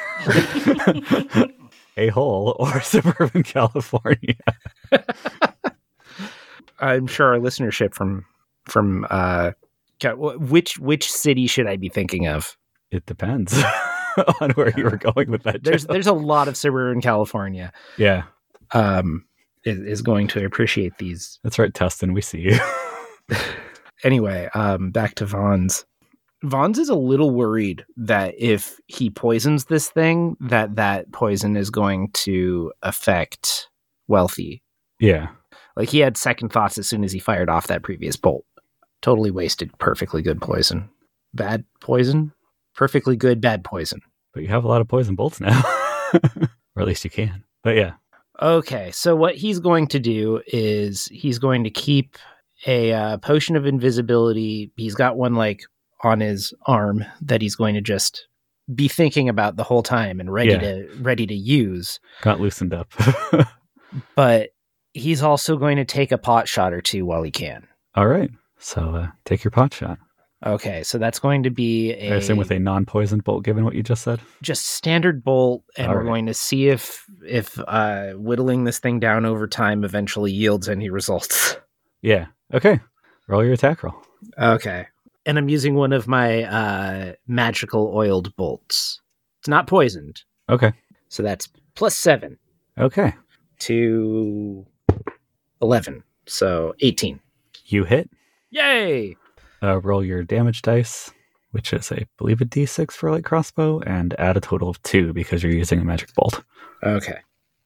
A: A hole or suburban California?
B: I'm sure our listenership from... from uh, Ca- wh- which which city should I be thinking of?
A: It depends on where you were going with that.
B: There's
A: joke.
B: there's a lot of suburban California.
A: Yeah,
B: Um, is, is going to appreciate these.
A: that's right, Tustin. We see you.
B: Anyway, um, back to Vaughn's. Vaughn's is a little worried that if he poisons this thing, that that poison is going to affect Wealthy.
A: Yeah,
B: Like, he had second thoughts as soon as he fired off that previous bolt. Totally wasted perfectly good poison. Bad poison? Perfectly good bad poison.
A: but you have a lot of poison bolts now, or at least you can. But yeah,
B: Okay, so what he's going to do is he's going to keep a uh, potion of invisibility. He's got one like on his arm that he's going to just be thinking about the whole time and ready
A: Yeah.
B: to ready to use.
A: got loosened up.
B: But he's also going to take a pot shot or two while he can.
A: All right, so uh, take your pot shot.
B: Okay, so that's going to be
A: I
B: a
A: assume with a non-poisoned bolt, given what you just said.
B: just standard bolt, and
A: All
B: we're
A: right.
B: going to see if if uh, whittling this thing down over time eventually yields any results.
A: Yeah. Okay. Roll your attack roll.
B: Okay. And I'm using one of my uh, magical oiled bolts. It's not poisoned.
A: Okay.
B: So that's plus seven
A: Okay.
B: to eleven. So eighteen.
A: You hit.
B: Yay!
A: Uh, roll your damage dice, which is, I believe, a d six for light crossbow, and add a total of two because you're using a magic bolt.
B: Okay.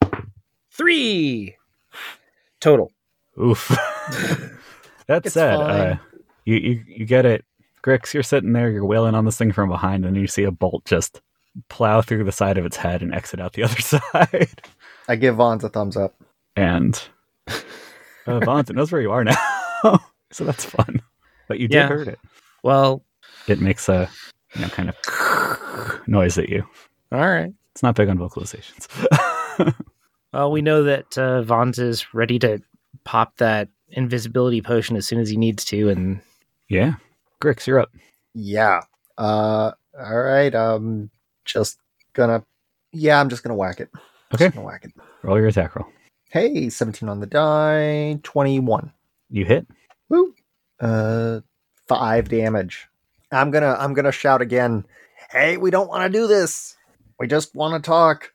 B: Three total.
A: Oof. That
C: It's
A: said,
C: fine.
A: uh, you, you you get it. Grix, you're sitting there, you're wailing on this thing from behind, and you see a bolt just plow through the side of its head and exit out the other side.
D: I give Vaughn's a thumbs up.
A: And uh, Vaughn, it knows where you are now. So that's fun. But you did
B: Yeah.
A: hurt it.
B: Well,
A: It makes a you know kind of noise at you.
B: all right.
A: It's not big on vocalizations.
B: Well, we know that uh, Vaughn's is ready to pop that invisibility potion as soon as he needs to, and
A: Yeah. Grix, you're up.
D: Yeah. Uh. All right. Um. Just gonna. Yeah. I'm just gonna whack it.
A: Okay.
D: Just gonna whack it.
A: Roll your attack roll.
D: Hey, seventeen on the die. twenty-one.
A: You hit.
D: Woo. Uh. Five damage. I'm gonna. I'm gonna shout again. Hey, we don't want to do this. We just want to talk.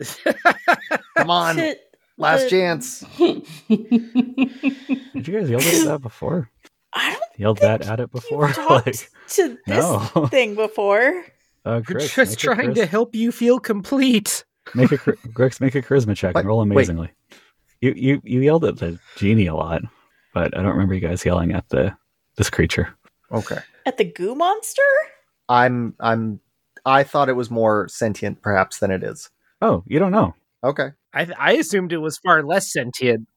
D: Come on.
C: To-
D: Last
C: the-
D: chance.
A: Did you guys yell at that before?
C: I don't
A: Yelled
C: think
A: that at it before?
C: you've talked
A: like,
C: to this
A: no.
C: thing before.
A: Uh,
B: we're
A: Grix,
B: just
A: make a
B: trying
A: charis-
B: to help you feel complete.
A: Make a char- Grix, make a charisma check
D: Wait,
A: and roll
D: wait.
A: amazingly. You you you yelled at the genie a lot, but I don't remember you guys yelling at the this creature.
D: Okay.
C: At the goo monster?
D: I'm. I'm. I thought it was more sentient, perhaps, than it is.
A: Oh, you don't know.
D: Okay.
B: I I assumed it was far less sentient.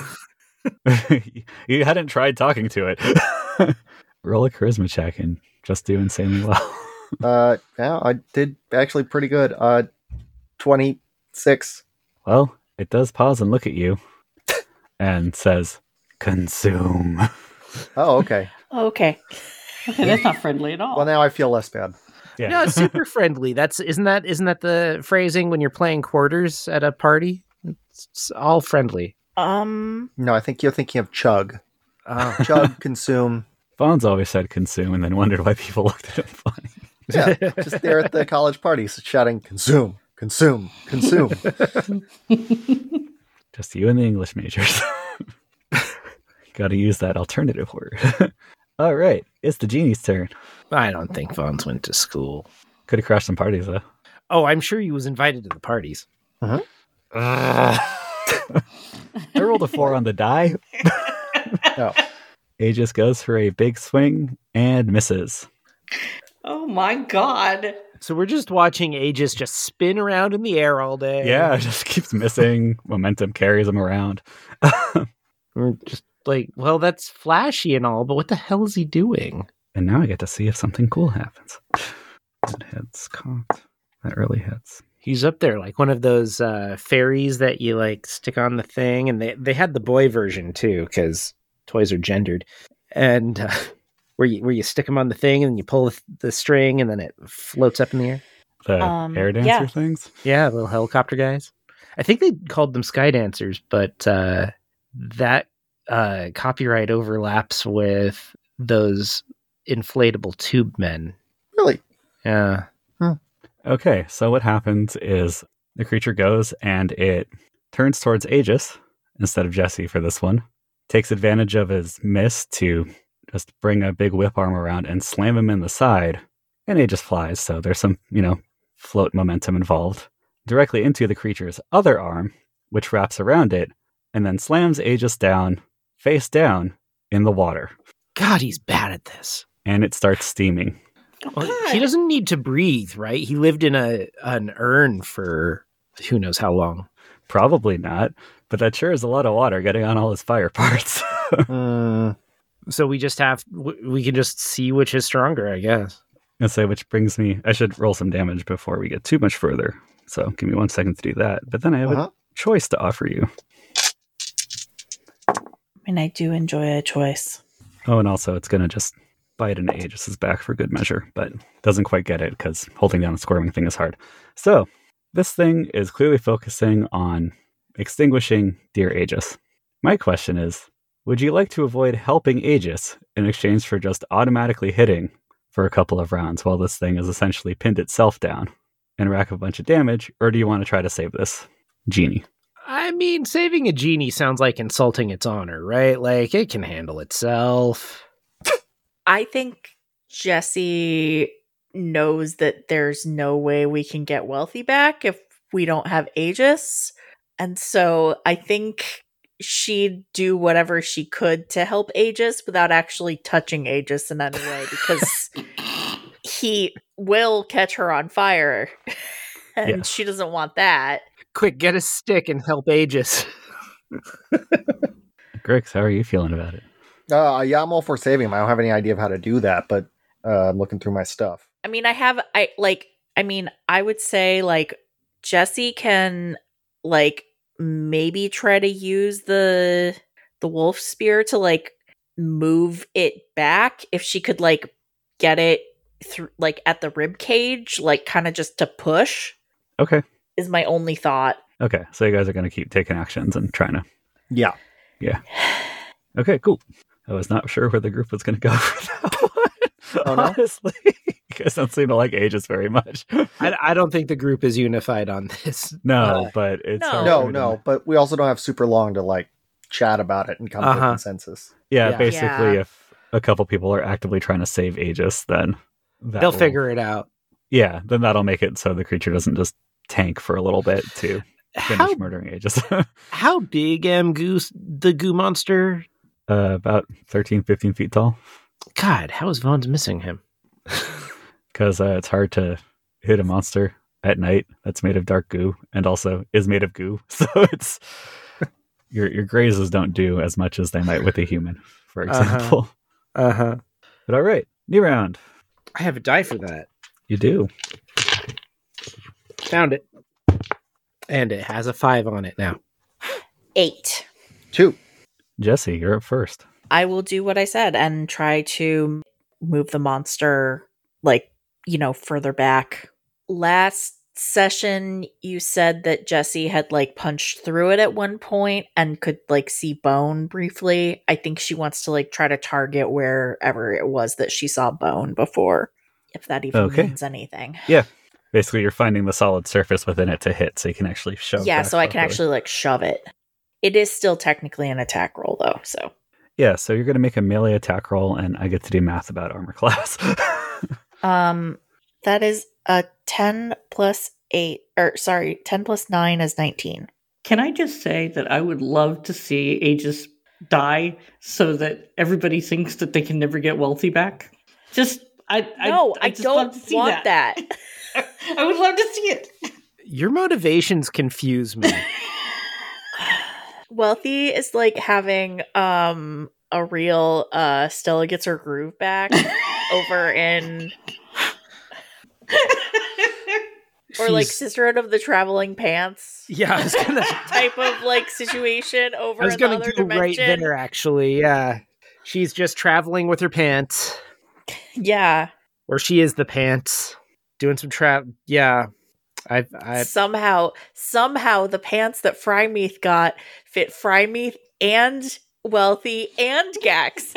A: You hadn't tried talking to it. Roll a charisma check and just do insanely well.
D: Uh. Yeah. I did actually pretty good. Uh. twenty-six.
A: Well, it does pause and look at you and says, "Consume."
D: Oh. Okay.
C: Okay.
E: Okay, that's not friendly at all.
D: Well, now I feel less bad.
A: Yeah.
B: No, it's super friendly. That's isn't that isn't that the phrasing when you're playing quarters at a party? It's, it's all friendly.
C: Um,
D: No, I think you're thinking of chug.
B: Oh.
D: Chug, consume.
A: Vaughn's always said consume and then wondered why people looked at him funny.
D: Yeah, just there at the college parties shouting, consume, consume, consume.
A: Just you and the English majors. Got to use that alternative word. All right, it's the genie's turn.
B: I don't think Vaughn's went to school.
A: Could have crashed some parties, though.
B: Oh, I'm sure he was invited to the parties.
D: Uh-huh.
A: Uh, I rolled a four on the die.
D: Oh.
A: Aegis goes for a big swing and misses.
E: Oh my god.
B: So we're just watching Aegis just spin around in the air all day.
A: Yeah, it just keeps missing. Momentum carries him around.
B: We're just like, well, that's flashy and all, but what the hell is he doing?
A: And now I get to see if something cool happens. That hits cocked. That really hits.
B: He's up there like one of those uh, fairies that you like stick on the thing. And they, they had the boy version too, because toys are gendered. And uh, where you where you stick them on the thing and then you pull the, the string and then it floats up in the air.
A: The
C: Um,
A: air dancer
C: yeah.
A: things?
B: Yeah, little helicopter guys. I think they called them sky dancers, but uh, that uh, copyright overlaps with those inflatable tube men.
D: Really?
B: Yeah.
A: Okay, so what happens is the creature goes and it turns towards Aegis instead of Jesse for this one. Takes advantage of his miss to just bring a big whip arm around and slam him in the side. And Aegis flies, so there's some, you know, float momentum involved. Directly into the creature's other arm, which wraps around it, and then slams Aegis down, face down, in the water.
B: God, he's bad at this.
A: And it starts steaming.
E: Oh,
B: Well,
E: God.
B: he doesn't need to breathe, right? He lived in a an urn for who knows how long.
A: Probably not, but that sure is a lot of water getting on all his fire parts.
D: Mm,
B: So we just have w- we can just see which is stronger, I guess.
A: And say, which brings me, I should roll some damage before we get too much further. So give me one second to do that. But then I have
D: uh-huh.
A: a choice to offer you.
C: I mean, I do enjoy a choice.
A: Oh, and also it's going to just bite into Aegis's back for good measure, but doesn't quite get it because holding down the squirming thing is hard. So this thing is clearly focusing on extinguishing dear Aegis. My question is, would you like to avoid helping Aegis in exchange for just automatically hitting for a couple of rounds while this thing has essentially pinned itself down and rack a bunch of damage, or do you want to try to save this genie?
B: I mean, saving a genie sounds like insulting its honor, right? Like it can handle itself.
C: I think Jesse knows that there's no way we can get Wealthy back if we don't have Aegis. And so I think she'd do whatever she could to help Aegis without actually touching Aegis in any way, because he will catch her on fire. And
A: Yes.
C: she doesn't want that.
B: Quick, get a stick and help Aegis.
A: Grix, how are you feeling about it?
D: uh, yeah, I'm all for saving him. I don't have any idea of how to do that, but uh, I'm looking through my stuff.
C: I mean, I have, I like, I mean, I would say like Jesse can like maybe try to use the the wolf spear to like move it back if she could like get it through like at the rib cage, like kind of just to push
A: Okay.
C: is my only thought.
A: Okay. So you guys are going to keep taking actions and trying to.
D: Yeah.
A: Okay, cool. I was not sure where the group was going to go for that one.
D: Oh, no?
A: Honestly, you guys don't seem to like Aegis very much.
B: I, I don't think the group is unified on this.
A: No,
B: Uh,
A: but it's
C: No.
A: hard
D: No,
A: to-
D: no, but we also don't have super long to like chat about it and come to
B: Uh-huh.
D: a consensus.
A: Yeah,
B: Yeah.
A: basically,
C: Yeah.
A: if a couple people are actively trying to save Aegis, then that
B: They'll
A: will-
B: figure it out.
A: Yeah, then that'll make it so the creature doesn't just tank for a little bit to finish
B: How
A: murdering Aegis.
B: how big am Goose the goo monster?
A: uh, about thirteen, fifteen feet tall.
B: God, how is Vaughn's missing him?
A: Because uh, it's hard to hit a monster at night that's made of dark goo and also is made of goo. So it's your your grazes don't do as much as they might with a human, for
B: Uh-huh.
A: example.
B: Uh huh.
A: But all right, new round.
B: I have a die for that.
A: You do.
B: Found it. And it has a five on it now.
C: Eight.
D: Two.
A: Jesse, you're up first.
C: I will do what I said and try to move the monster, like, you know, further back. Last session, you said that Jesse had like punched through it at one point and could like see bone briefly. I think she wants to like try to target wherever it was that she saw bone before, if that even
A: Okay.
C: means anything.
A: Yeah. Basically, you're finding the solid surface within it to hit, so you can actually shove.
C: Yeah,
A: back
C: so I can
A: properly.
C: actually like shove it. It is still technically an attack roll though, so.
A: Yeah, so you're going to make a melee attack roll, and I get to do math about armor class.
C: Um, that is a ten plus eight, or sorry, ten plus nine is nineteen.
E: Can I just say that I would love to see Aegis die so that everybody thinks that they can never get Wealthy back? Just, I,
C: No,
E: I,
C: I,
E: I just
C: don't
E: love to see
C: want that.
E: I would love to see it.
B: Your motivations confuse me.
C: Wealthy is like having um a real uh Stella gets her groove back over in or like
B: She's-
C: Sisterhood of the Traveling Pants
B: Yeah, I was gonna.
C: type of like situation over
B: I was
C: in the
B: gonna
C: other
B: go right
C: dimension.
B: there. Actually, yeah, she's just traveling with her pants,
C: Yeah.
B: or she is the pants, doing some trap. Yeah, I, I,
C: somehow somehow the pants that Frymeath got fit Frymeath and Wealthy and Gax.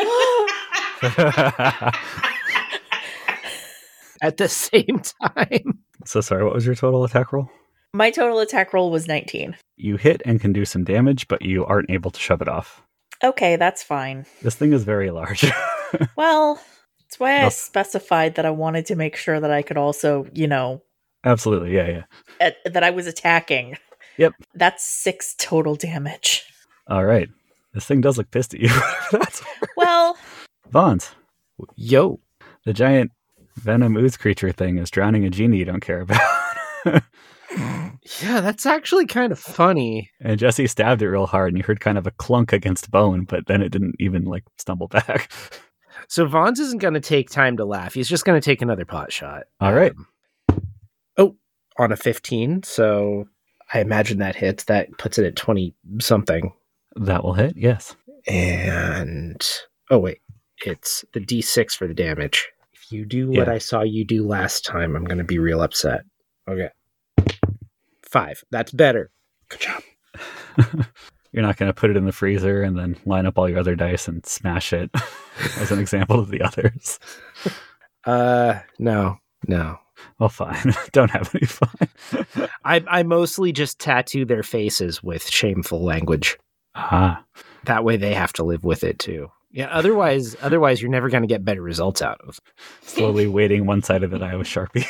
B: at the same time.
A: So sorry, what was your total attack roll?
C: My total attack roll was nineteen.
A: You hit and can do some damage, but you aren't able to shove it off.
C: Okay, that's fine.
A: This thing is very large.
C: Well, that's why I
A: No.
C: specified that I wanted to make sure that I could also, you know,
A: Absolutely, yeah, yeah.
C: at, that I was attacking.
A: Yep.
C: That's six total damage.
A: All right. This thing does look pissed at you. That's
C: Well,
A: Vons.
B: Yo,
A: The giant venom ooze creature thing is drowning a genie you don't care about.
B: yeah, that's actually kind of funny.
A: And Jesse stabbed it real hard, and you heard kind of a clunk against bone, but then it didn't even like stumble back.
B: So Vons isn't going to take time to laugh. He's just going to take another pot shot.
A: All right.
B: Um, oh, on a fifteen. So I imagine that hits. That puts it at twenty something.
A: That will hit, yes.
B: And oh wait, it's the D six for the damage. If you do what
A: Yeah.
B: I saw you do last time, I'm going to be real upset. Okay. Five. That's better. Good job.
A: You're not going to put it in the freezer and then line up all your other dice and smash it as an example of the others.
B: Uh, no, no.
A: Well, fine. Don't have any fun.
B: I I mostly just tattoo their faces with shameful language.
A: Ah,
B: That way they have to live with it too. Yeah. Otherwise, otherwise you're never going to get better results out of.
A: slowly weighting one side of it eye with Sharpie.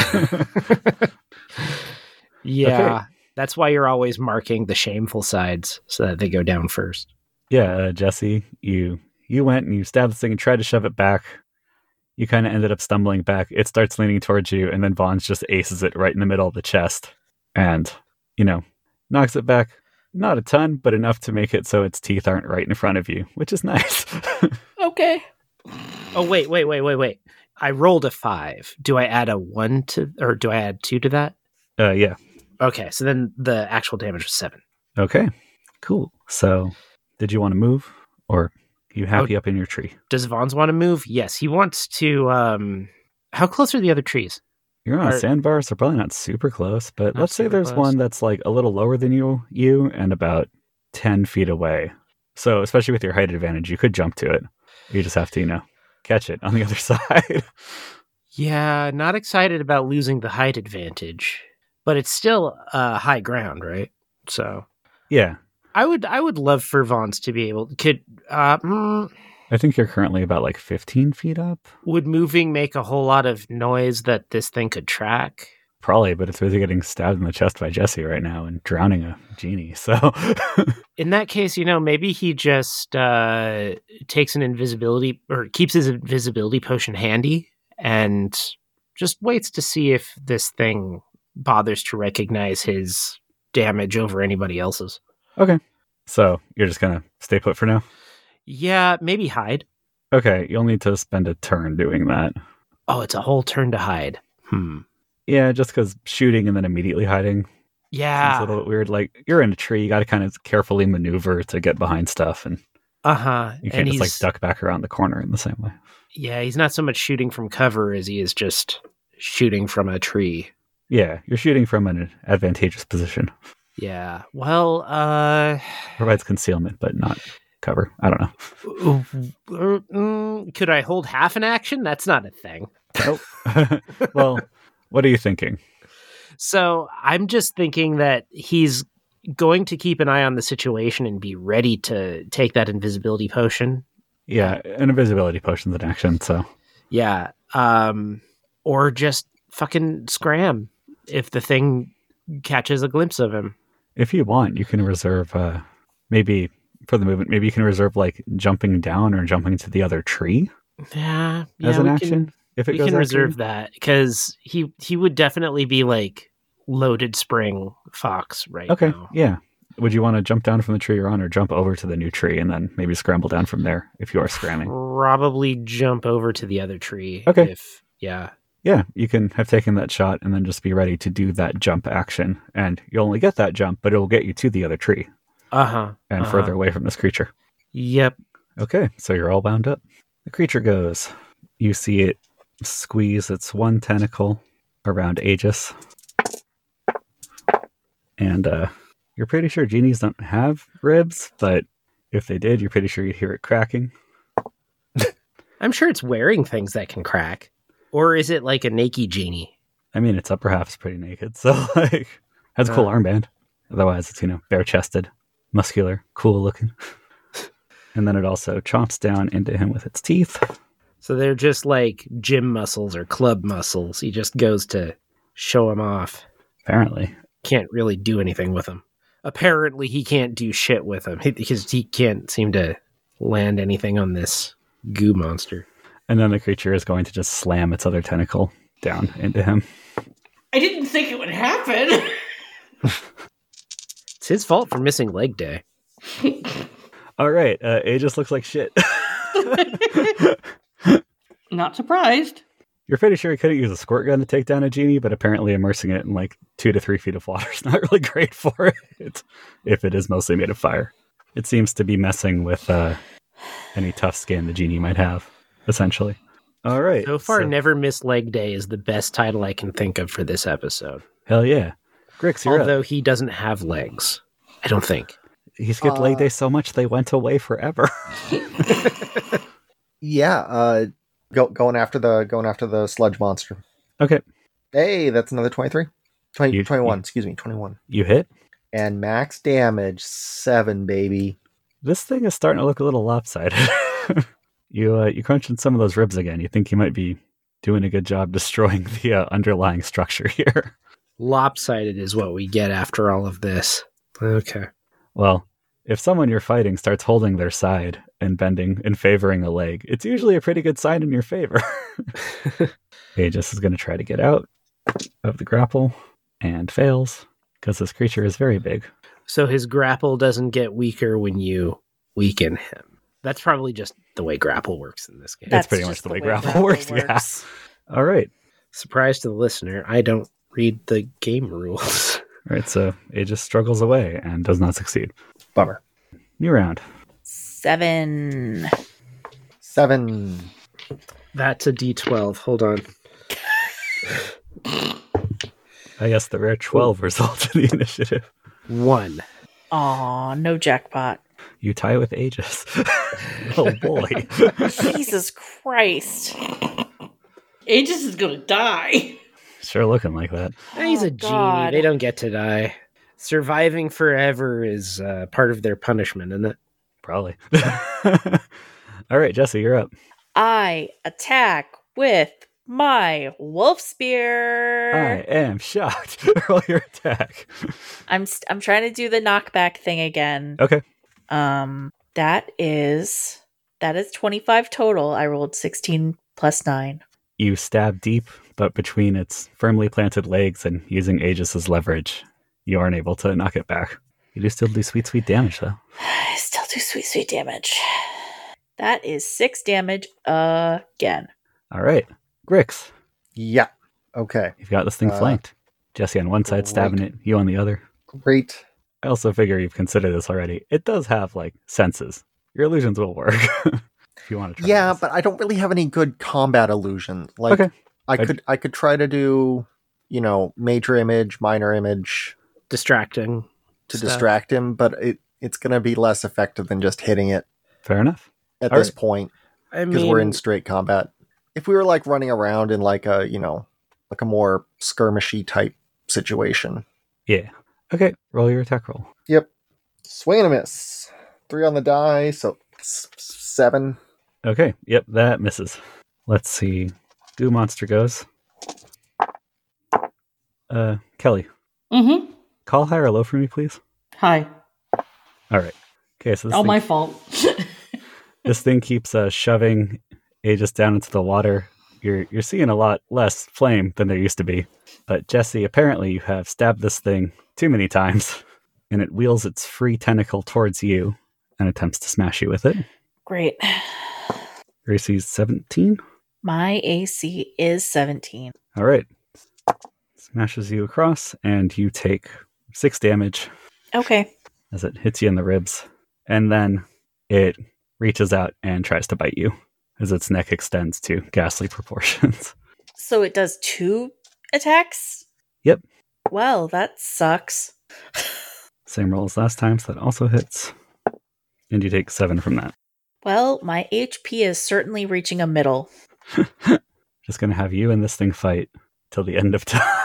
B: Yeah.
A: Okay.
B: That's why you're always marking the shameful sides so that they go down first.
A: Yeah, uh, Jesse, you you went and you stabbed this thing and tried to shove it back. You kind of ended up stumbling back. It starts leaning towards you, and then Vons just aces it right in the middle of the chest, and you know knocks it back. Not a ton, but enough to make it so its teeth aren't right in front of you, which is nice.
C: okay.
B: Oh, wait, wait, wait, wait, wait. I rolled a five. Do I add a one to, or do I add two to that?
A: uh, yeah.
B: Okay, so then the actual damage was seven.
A: Okay. Cool. So, did you want to move, or are you happy up in your tree?
B: Does Vons want to move? Yes, he wants to. Um, how close are the other trees?
A: You're on a
B: Are-
A: sandbar, so probably not super close, but
B: Not
A: let's say
B: super
A: there's
B: close.
A: one that's like a little lower than you, you, and about ten feet away. So, especially with your height advantage, you could jump to it. You just have to, you know, catch it on the other side.
B: Yeah, not excited about losing the height advantage, but it's still uh, high ground, right? So
A: Yeah.
B: I would, I would love for Vons to be able. Could uh, mm,
A: I think you're currently about like fifteen feet up.
B: would moving make a whole lot of noise that this thing could track?
A: Probably, but it's busy getting stabbed in the chest by Jesse right now and drowning a genie. So,
B: In that case, you know, maybe he just uh, takes an invisibility or keeps his invisibility potion handy and just waits to see if this thing bothers to recognize his damage over anybody else's.
A: okay. So, you're just going to stay put for now?
B: Yeah, maybe hide.
A: Okay. You'll need to spend a turn doing that.
B: Oh, it's a whole turn to hide. Hmm.
A: Yeah, just because shooting and then immediately hiding
B: Yeah.
A: seems a little bit weird. Like, you're in a tree, you got to kind of carefully maneuver to get behind stuff, and
B: Uh huh.
A: you
B: And
A: can't just like
B: he's
A: duck back around the corner in the same way.
B: yeah, he's not so much shooting from cover as he is just shooting from a tree.
A: Yeah, you're shooting from an advantageous position.
G: Yeah. Well, uh...
A: Provides concealment, but not cover. I don't know.
G: mm, could I hold half an action? That's not a thing.
A: Nope. Well, what are you thinking?
G: So I'm just thinking that he's going to keep an eye on the situation and be ready to take that invisibility potion.
A: Yeah, an invisibility potion's an action, so...
G: Yeah. Um, or just fucking scram if the thing catches a glimpse of him.
A: If you want, you can reserve, uh, maybe for the movement, maybe you can reserve like jumping down or jumping to the other tree
G: Yeah, yeah
A: as an
G: we
A: action.
G: Can,
A: if it
G: we
A: goes
G: can
A: after
G: reserve
A: you.
G: that because he he would definitely be like loaded spring fox right
A: Okay,
G: now.
A: yeah. Would you want to jump down from the tree you're on or jump over to the new tree and then maybe scramble down from there if you are scramming?
G: Probably jump over to the other tree.
A: Okay.
G: If, yeah.
A: Yeah, you can have taken that shot and then just be ready to do that jump action. And you'll only get that jump, but it'll get you to the other tree
G: Uh-huh.
A: and
G: uh-huh.
A: further away from this creature.
G: Yep.
A: Okay, so you're all bound up. The creature goes. You see it squeeze its one tentacle around Aegis. And uh, you're pretty sure genies don't have ribs, but if they did, you're pretty sure you'd hear it cracking.
G: I'm sure it's wearing things that can crack. Or is it like a naked genie?
A: I mean, its upper half's pretty naked, so like has a cool
G: Uh.
A: armband. Otherwise, it's, you know, bare-chested, muscular, cool looking. And then it also chomps down into him with its teeth.
G: So they're just like gym muscles or club muscles. He just goes to show them off.
A: Apparently.
G: Can't really do anything with them. Apparently he can't do shit with them because he can't seem to land anything on this goo monster.
A: And then the creature is going to just slam its other tentacle down into him.
E: I didn't think it would happen.
G: It's his fault for missing leg day.
A: All right, uh, Aegis looks like shit.
E: Not surprised.
A: You're pretty sure he couldn't use a squirt gun to take down a genie, but apparently immersing it in like two to three feet of water is not really great for it, if it is mostly made of fire. It seems to be messing with uh, any tough skin the genie might have, essentially. All right.
G: So far, Never Miss Leg Day is the best title I can think of for this episode.
A: Hell yeah. Grix, you're
G: Although
A: up.
G: he doesn't have legs. I don't think.
A: He skipped
D: Uh,
A: leg day so much they went away forever.
D: Yeah, uh, go, going after the going after the sludge monster.
A: Okay.
D: Hey, that's another twenty-three. twenty,
A: You-
D: twenty-one,
A: you-
D: excuse me, twenty-one.
A: You hit?
D: And max damage, seven, baby.
A: This thing is starting to look a little lopsided. you uh, you crunching some of those ribs again. You think you might be doing a good job destroying the uh, underlying structure here.
G: Lopsided is what we get after all of this. Okay.
A: Well, if someone you're fighting starts holding their side and bending and favoring a leg, it's usually a pretty good sign in your favor. Aegis is going to try to get out of the grapple and fails because this creature is very big.
G: So his grapple doesn't get weaker when you weaken him. That's probably just the way grapple works in this game.
C: That's
A: That's pretty much
C: just
A: the
C: the
A: way
C: way
A: grapple,
C: grapple
A: works.
C: works.
A: Yeah. All right.
G: Surprise to the listener, I don't read the game rules.
A: All right. So Aegis struggles away and does not succeed.
D: Bummer.
A: New round.
C: Seven.
D: Seven.
G: That's a D twelve. Hold on.
A: I guess the rare twelve result in the initiative.
G: One.
C: Aw, no jackpot.
A: You tie with Aegis. Oh boy.
C: Jesus Christ.
E: Aegis is gonna die.
A: Sure looking like that.
G: He's
C: Oh,
G: a genie.
C: God.
G: They don't get to die. Surviving forever is uh, part of their punishment, isn't it?
A: Probably. All right, Jesse, you're up.
C: I attack with my wolf spear.
A: I am shocked. Roll your attack.
C: I'm st- I'm trying to do the knockback thing again.
A: Okay.
C: Um, that is that is twenty-five total. I rolled sixteen plus nine.
A: You stab deep, but between its firmly planted legs and using Aegis's leverage, you aren't able to knock it back. You do still do sweet, sweet damage, though.
C: I still do sweet, sweet damage. That is six damage again.
A: All right. Grix,
D: Yeah. Okay.
A: you've got this thing
D: Uh,
A: flanked. Jesse on one side stabbing
D: great.
A: it, you on the other.
D: Great.
A: I also figure you've considered this already. It does have, like, senses. Your illusions will work. If you want to try
D: Yeah,
A: this.
D: but I don't really have any good combat illusions. Like
A: Okay.
D: I
A: I'd-
D: could I could try to do you know, major image, minor image
G: Distracting.
D: to
G: stuff.
D: distract him, but it, it's going to be less effective than just hitting it
A: Fair enough.
D: at
A: All
D: this
A: right.
D: point
G: I
D: because
G: mean,
D: we're in straight combat. If we were like running around in like a, you know, like a more skirmishy type situation.
A: Yeah. Okay, roll your attack roll.
D: Yep. Swing and a miss. Three on the die, so s- seven.
A: Okay, yep, that misses. Let's see. Goo monster goes. Uh, Kelly,
E: Mm-hmm.
A: call high or low for me, please.
E: Hi.
A: All right. Okay, so this
E: All
A: thing,
E: my fault.
A: this thing keeps uh, shoving Aegis down into the water. You're you're seeing a lot less flame than there used to be. But Jesse, apparently you have stabbed this thing too many times, and it wheels its free tentacle towards you and attempts to smash you with it.
C: Great.
A: Your A C is seventeen.
C: My A C is seventeen.
A: All right. Smashes you across, and you take six damage
C: Okay.
A: as it hits you in the ribs. And then it reaches out and tries to bite you as its neck extends to ghastly proportions.
C: So it does two attacks?
A: Yep.
C: Well, that sucks.
A: Same roll as last time, so that also hits. And you take seven from that.
C: Well, my H P is certainly reaching a middle.
A: Just going to have you and this thing fight till the end of time.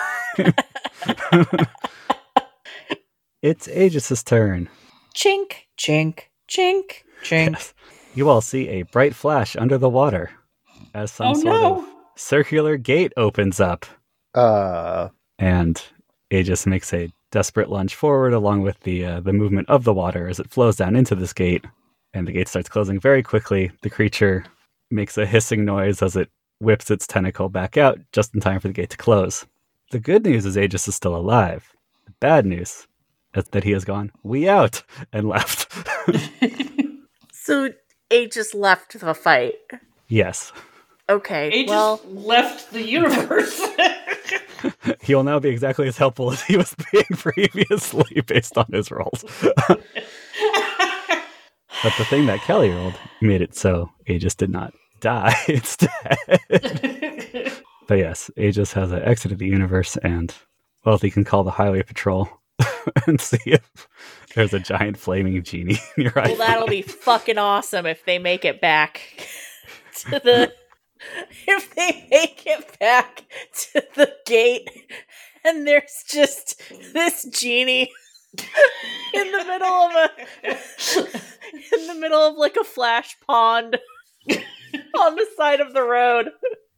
A: It's Aegis' turn.
C: Chink, chink, chink, chink.
A: Yes. You all see a bright flash under the water as some
E: Oh,
A: sort
E: no.
A: of circular gate opens up.
D: Uh,
A: And Aegis makes a desperate lunge forward along with the uh, the movement of the water as it flows down into this gate. And the gate starts closing very quickly. The creature makes a hissing noise as it whips its tentacle back out just in time for the gate to close. The good news is Aegis is still alive. The bad news is that he has gone we out and left.
C: So A just left the fight.
A: Yes.
C: Okay,
E: He
C: well,
E: just left the universe.
A: He will now be exactly as helpful as he was being previously based on his rolls. But the thing that Kelly rolled made it so Aegis did not die instead. But yes, Aegis has an exit of the universe, and Wealthy can call the highway patrol and see if there's a giant flaming genie in your
C: well,
A: iPhone.
C: that'll be fucking awesome if they make it back to the. If they make it back to the gate and there's just this genie in the middle of a in the middle of like a flash pond on the side of the road.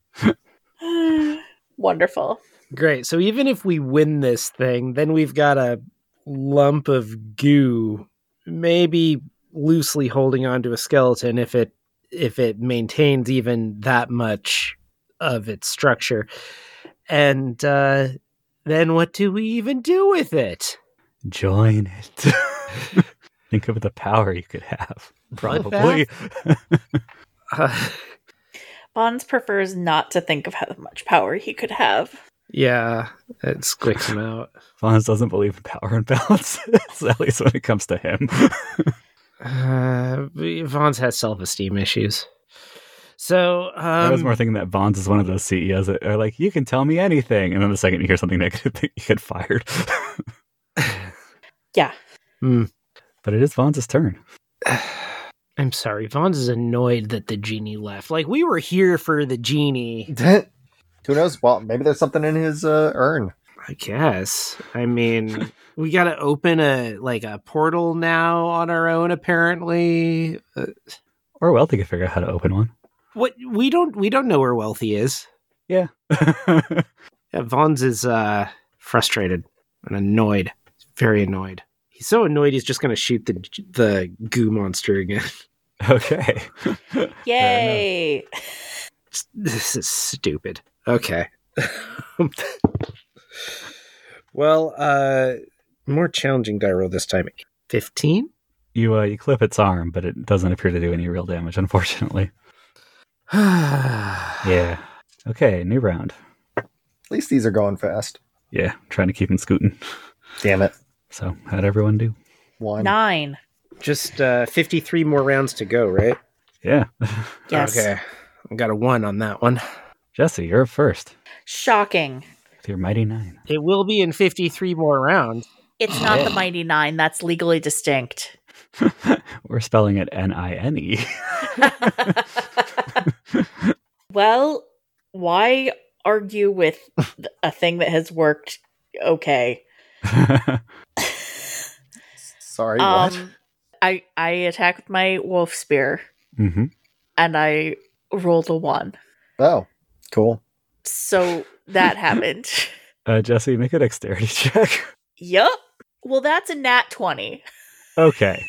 C: Wonderful.
G: great. So even if we win this thing, then we've got a lump of goo, maybe loosely holding onto a skeleton if it if it maintains even that much of its structure. And uh, then what do we even do with it?
A: Join it. Think of the power you could have. Probably.
G: Uh,
C: Bonds prefers not to think of how much power he could have.
G: yeah, it squicks him out.
A: Fonz doesn't believe in power and balance, at least when it comes to him.
G: Uh, Vons has self-esteem issues. So, um,
A: I was more thinking that Bonds is one of those C E Os that are like, you can tell me anything. And then the second you hear something negative, you get fired.
C: Yeah.
G: hmm.
A: But it is Vons' turn.
G: I'm sorry, Vons is annoyed that the genie left. Like, we were here for the genie.
D: who knows? Well, maybe there's something in his uh, urn.
G: I guess. I mean, we got to open a like a portal now on our own. Apparently, uh,
A: Or Wealthy could figure out how to open one.
G: what we don't we don't know where Wealthy is.
A: Yeah.
G: Yeah, Vons is uh, frustrated and annoyed. Very annoyed. He's so annoyed he's just going to shoot the the goo monster again.
A: Okay.
C: Yay!
G: This is stupid. Okay. Well, uh, more challenging die roll this time. fifteen?
A: You uh, you clip its arm, but it doesn't appear to do any real damage, unfortunately. Yeah. Okay, new round.
D: At least these are going fast.
A: Yeah, trying to keep him scooting.
D: Damn it.
A: So, how'd everyone do?
D: One.
C: Nine.
G: Just uh, fifty-three more rounds to go, right?
A: Yeah.
C: Yes.
G: Okay. I got a one on that one.
A: Jesse, you're up first.
C: Shocking.
A: With your mighty nine.
G: It will be in fifty-three more rounds.
C: It's not the Mighty Nine. That's legally distinct.
A: We're spelling it N I N E.
C: Well, why argue with a thing that has worked okay?
D: Sorry, what?
C: Um, I I attack with my wolf spear,
A: mm-hmm.
C: and I rolled a one.
D: Oh, cool.
C: So that happened.
A: Uh, Jesse, make a dexterity check.
C: Yup. Well, that's a nat twenty
A: Okay.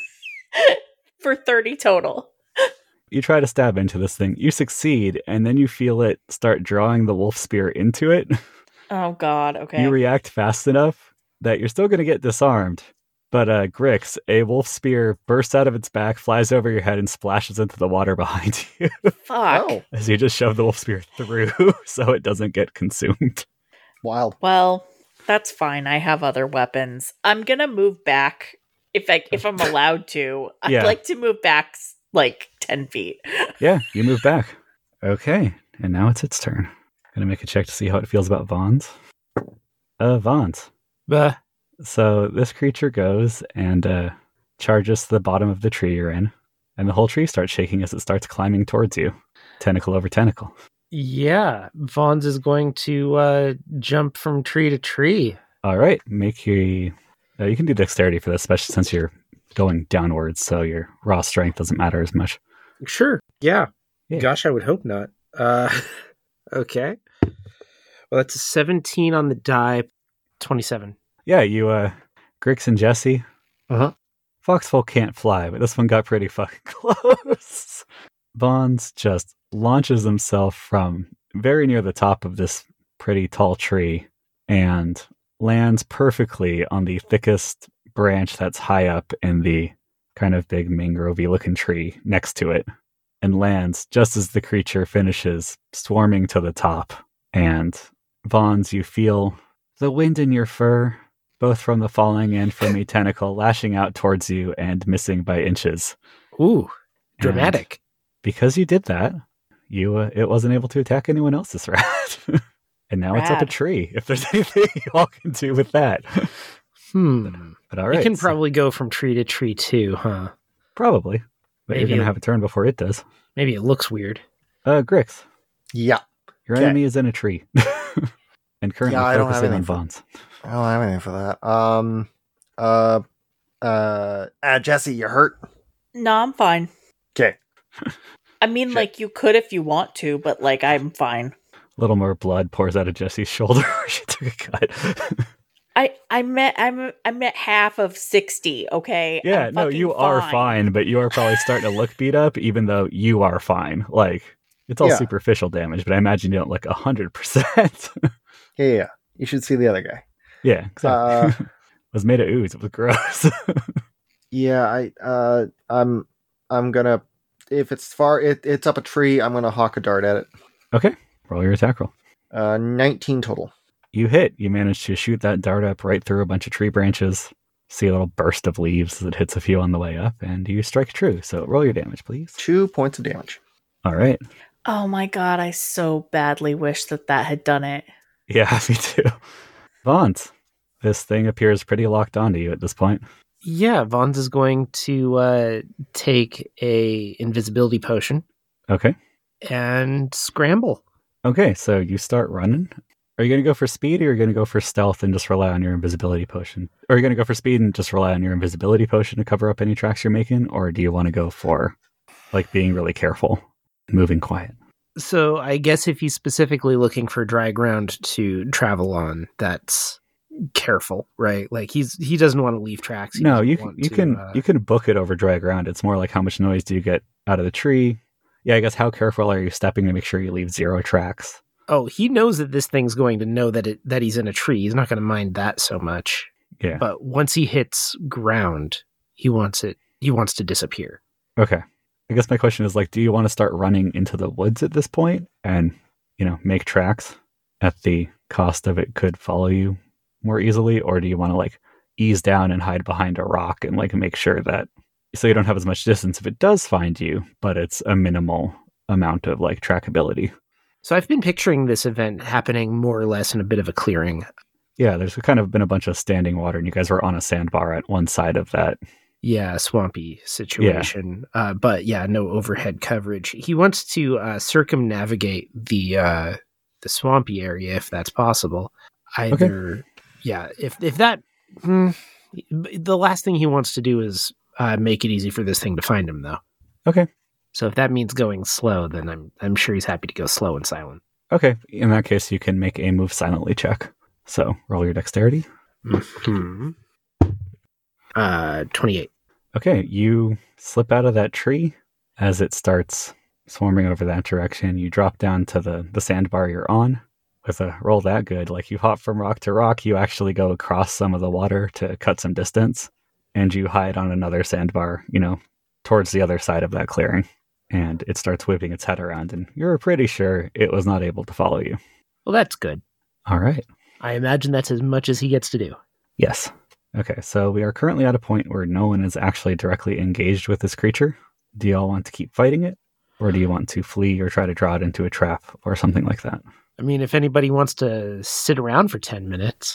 C: for thirty total.
A: You try to stab into this thing. You succeed, and then you feel it start drawing the wolf spear into it.
C: Oh, God. Okay.
A: You react fast enough that you're still going to get disarmed. But uh, Grix, a wolf spear bursts out of its back, flies over your head, and splashes into the water behind you.
C: Fuck.
D: Oh,
A: As you just shove the wolf spear through so it doesn't get consumed.
D: wild.
C: Well, that's fine. I have other weapons. I'm gonna move back if I if I'm allowed to. I'd
A: Yeah.
C: like to move back s- like ten feet.
A: Yeah, you move back. Okay, and now it's its turn. Gonna make a check to see how it feels about Vons. Uh, Vons.
G: Bah.
A: So this creature goes and uh, charges to the bottom of the tree you're in, and the whole tree starts shaking as it starts climbing towards you, tentacle over tentacle.
G: Yeah, Vons is going to uh, jump from tree to tree.
A: All right, make your... Uh, you can do dexterity for this, especially since you're going downwards, so your raw strength doesn't matter as much.
G: Sure. Yeah.
A: Yeah.
G: Gosh, I would hope not. Uh, okay. Well, that's a seventeen on the die, twenty-seven.
A: Yeah, you, uh, Grix and Jesse.
D: Uh-huh.
A: Foxfole can't fly, but this one got pretty fucking close. Vons just launches himself from very near the top of this pretty tall tree and lands perfectly on the thickest branch that's high up in the kind of big mangrovey looking tree next to it, and lands just as the creature finishes swarming to the top. And Vons, you feel the wind in your fur, both from the falling and from a tentacle, lashing out towards you and missing by inches.
G: Ooh, dramatic.
A: And because you did that, you uh, it wasn't able to attack anyone else this round. And now it's up a
C: Rad.
A: tree. If there's anything you all can do with that.
G: Hmm.
A: But all right.
G: It can
A: so-
G: probably go from tree to tree too, huh?
A: Probably. But
G: Maybe
A: you're going to
G: it-
A: have a turn before it does.
G: Maybe it looks weird.
A: Uh, Grix,
D: Yeah.
A: your
D: Okay.
A: enemy is in a tree. And currently
D: Yeah, I don't have
A: focusing on
D: anything for-
A: Vons.
D: I don't have anything for that. Um, uh, uh, uh Jesse, you hurt?
C: No, I'm fine.
D: Okay.
C: I mean,
D: Shit.
C: like, you could if you want to, but, like, I'm fine.
A: A little more blood pours out of Jesse's shoulder where she took a cut.
C: I I met I'm I'm at half of sixty. Okay.
A: Yeah,
C: I'm
A: no,
C: fucking
A: you are fine, but you are probably starting to look beat up, even though you are fine. Like, it's all
D: Yeah.
A: superficial damage, but I imagine you don't look one hundred percent.
D: Yeah, yeah. You should see the other guy.
A: Yeah, exactly.
D: Uh,
A: It was made of ooze. It was gross.
D: Yeah, I, uh, I'm, I'm gonna, if it's far, it, it's up a tree, I'm gonna hawk a dart at it.
A: Okay, roll your attack roll.
D: Uh, nineteen total.
A: You hit. You manage to shoot that dart up right through a bunch of tree branches. See a little burst of leaves as it hits a few on the way up, and you strike true. So roll your damage, please.
D: Two points of damage.
A: All right.
C: Oh my god, I so badly wish that that had done it.
A: Yeah, me too. Vons, this thing appears pretty locked onto you at this point.
G: Yeah, Vons is going to uh, take a invisibility potion
A: Okay.
G: and scramble.
A: Okay, so you start running. Are you going to go for speed, or are you going to go for stealth and just rely on your invisibility potion? Or are you going to go for speed and just rely on your invisibility potion to cover up any tracks you're making? Or do you want to go for, like, being really careful, moving quiet?
G: So I guess if he's specifically looking for dry ground to travel on, that's careful, right? Like he's he doesn't want to leave tracks. He
A: No,
G: doesn't
A: you can
G: want
A: you
G: to,
A: can
G: uh,
A: you can book it over dry ground. It's more like how much noise do you get out of the tree? Yeah, I guess how careful are you stepping to make sure you leave zero tracks?
G: Oh, he knows that this thing's going to know that it that he's in a tree. He's not going to mind that so much.
A: Yeah.
G: But once he hits ground, he wants it. He wants to disappear.
A: Okay. I guess my question is, like, do you want to start running into the woods at this point and, you know, make tracks at the cost of it could follow you more easily? Or do you want to, like, ease down and hide behind a rock and, like, make sure that so you don't have as much distance if it does find you, but it's a minimal amount of, like, trackability?
G: So I've been picturing this event happening more or less in a bit of a clearing.
A: Yeah, there's kind of been a bunch of standing water, and you guys were on a sandbar at one side of that.
G: Yeah, swampy situation. Yeah. Uh, but yeah, no overhead coverage. He wants to uh, circumnavigate the uh, the swampy area if that's possible. Either, okay. yeah, if if that, hmm, the last thing he wants to do is uh, make it easy for this thing to find him, though.
A: Okay.
G: So if that means going slow, then I'm I'm sure he's happy to go slow and silent.
A: Okay. In that case, you can make a move silently check. So roll your dexterity.
G: Mm-hmm. Uh, twenty-eight.
A: Okay, you slip out of that tree as it starts swarming over that direction. You drop down to the, the sandbar you're on with a roll that good. Like you hop from rock to rock, you actually go across some of the water to cut some distance, and you hide on another sandbar, you know, towards the other side of that clearing. And it starts whipping its head around, and you're pretty sure it was not able to follow you.
G: Well, that's good.
A: All right.
G: I imagine that's as much as he gets to do.
A: Yes. Okay, so we are currently at a point where no one is actually directly engaged with this creature. Do you all want to keep fighting it? Or do you want to flee or try to draw it into a trap or something like that?
G: I mean, if anybody wants to sit around for ten minutes.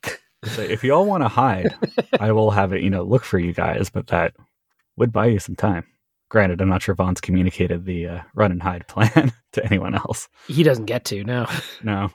A: So if you all want to hide, I will have it, you know, look for you guys, but that would buy you some time. Granted, I'm not sure Vaughn's communicated the uh, run and hide plan to anyone else.
G: He doesn't get to, no.
A: No.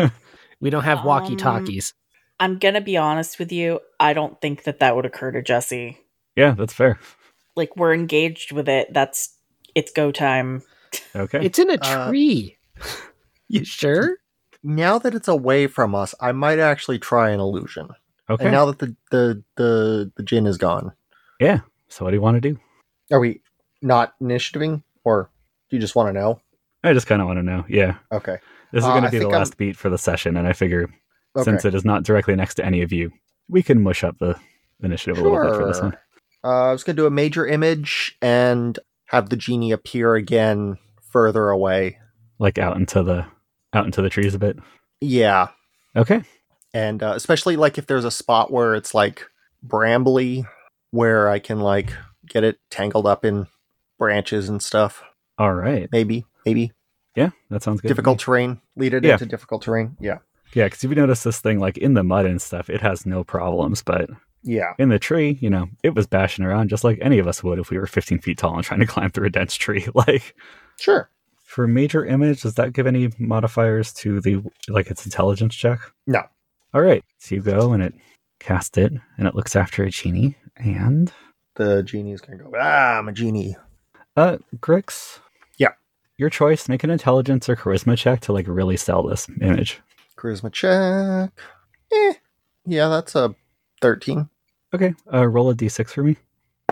G: We don't have walkie-talkies.
C: Um, I'm going to be honest with you. I don't think that that would occur to Jesse.
A: Yeah, that's fair.
C: Like, we're engaged with it. That's, it's go time.
A: Okay.
G: It's in a tree. Uh, you sure?
D: Now that it's away from us, I might actually try an illusion.
A: Okay.
D: And now that the, the, the, the djinn is gone.
A: Yeah. So what do you want to do?
D: Are we not initiativing? Or do you just want to know?
A: I just kind of want to know. Yeah.
D: Okay.
A: This is
D: uh,
A: going to be the last
D: I'm...
A: beat for the session, and I figure...
D: Okay.
A: Since it is not directly next to any of you, we can mush up the initiative sure. a little bit for this one.
D: Uh, I was going to do a major image and have the genie appear again further away.
A: Like out into the out into the trees a bit?
D: Yeah.
A: Okay.
D: And uh, especially like if there's a spot where it's like brambly, where I can like get it tangled up in branches and stuff.
A: All right.
D: Maybe. Maybe.
A: Yeah, that sounds good.
D: Difficult terrain. Lead it
A: yeah.
D: into difficult terrain. Yeah.
A: Yeah, because if you notice this thing, like in the mud and stuff, it has no problems. But
D: yeah,
A: in the tree, you know, it was bashing around just like any of us would if we were fifteen feet tall and trying to climb through a dense tree. Like,
D: sure.
A: For major image, does that give any modifiers to the like its intelligence check?
D: No.
A: All right. So you go and it casts it, and it looks after a genie, and
D: the genie is going to go. Ah, I'm a genie.
A: Uh, Grix.
D: Yeah.
A: Your choice. Make an intelligence or charisma check to like really sell this image.
D: Charisma check. Eh. Yeah, that's a thirteen.
A: Okay. Uh, roll a d six for me.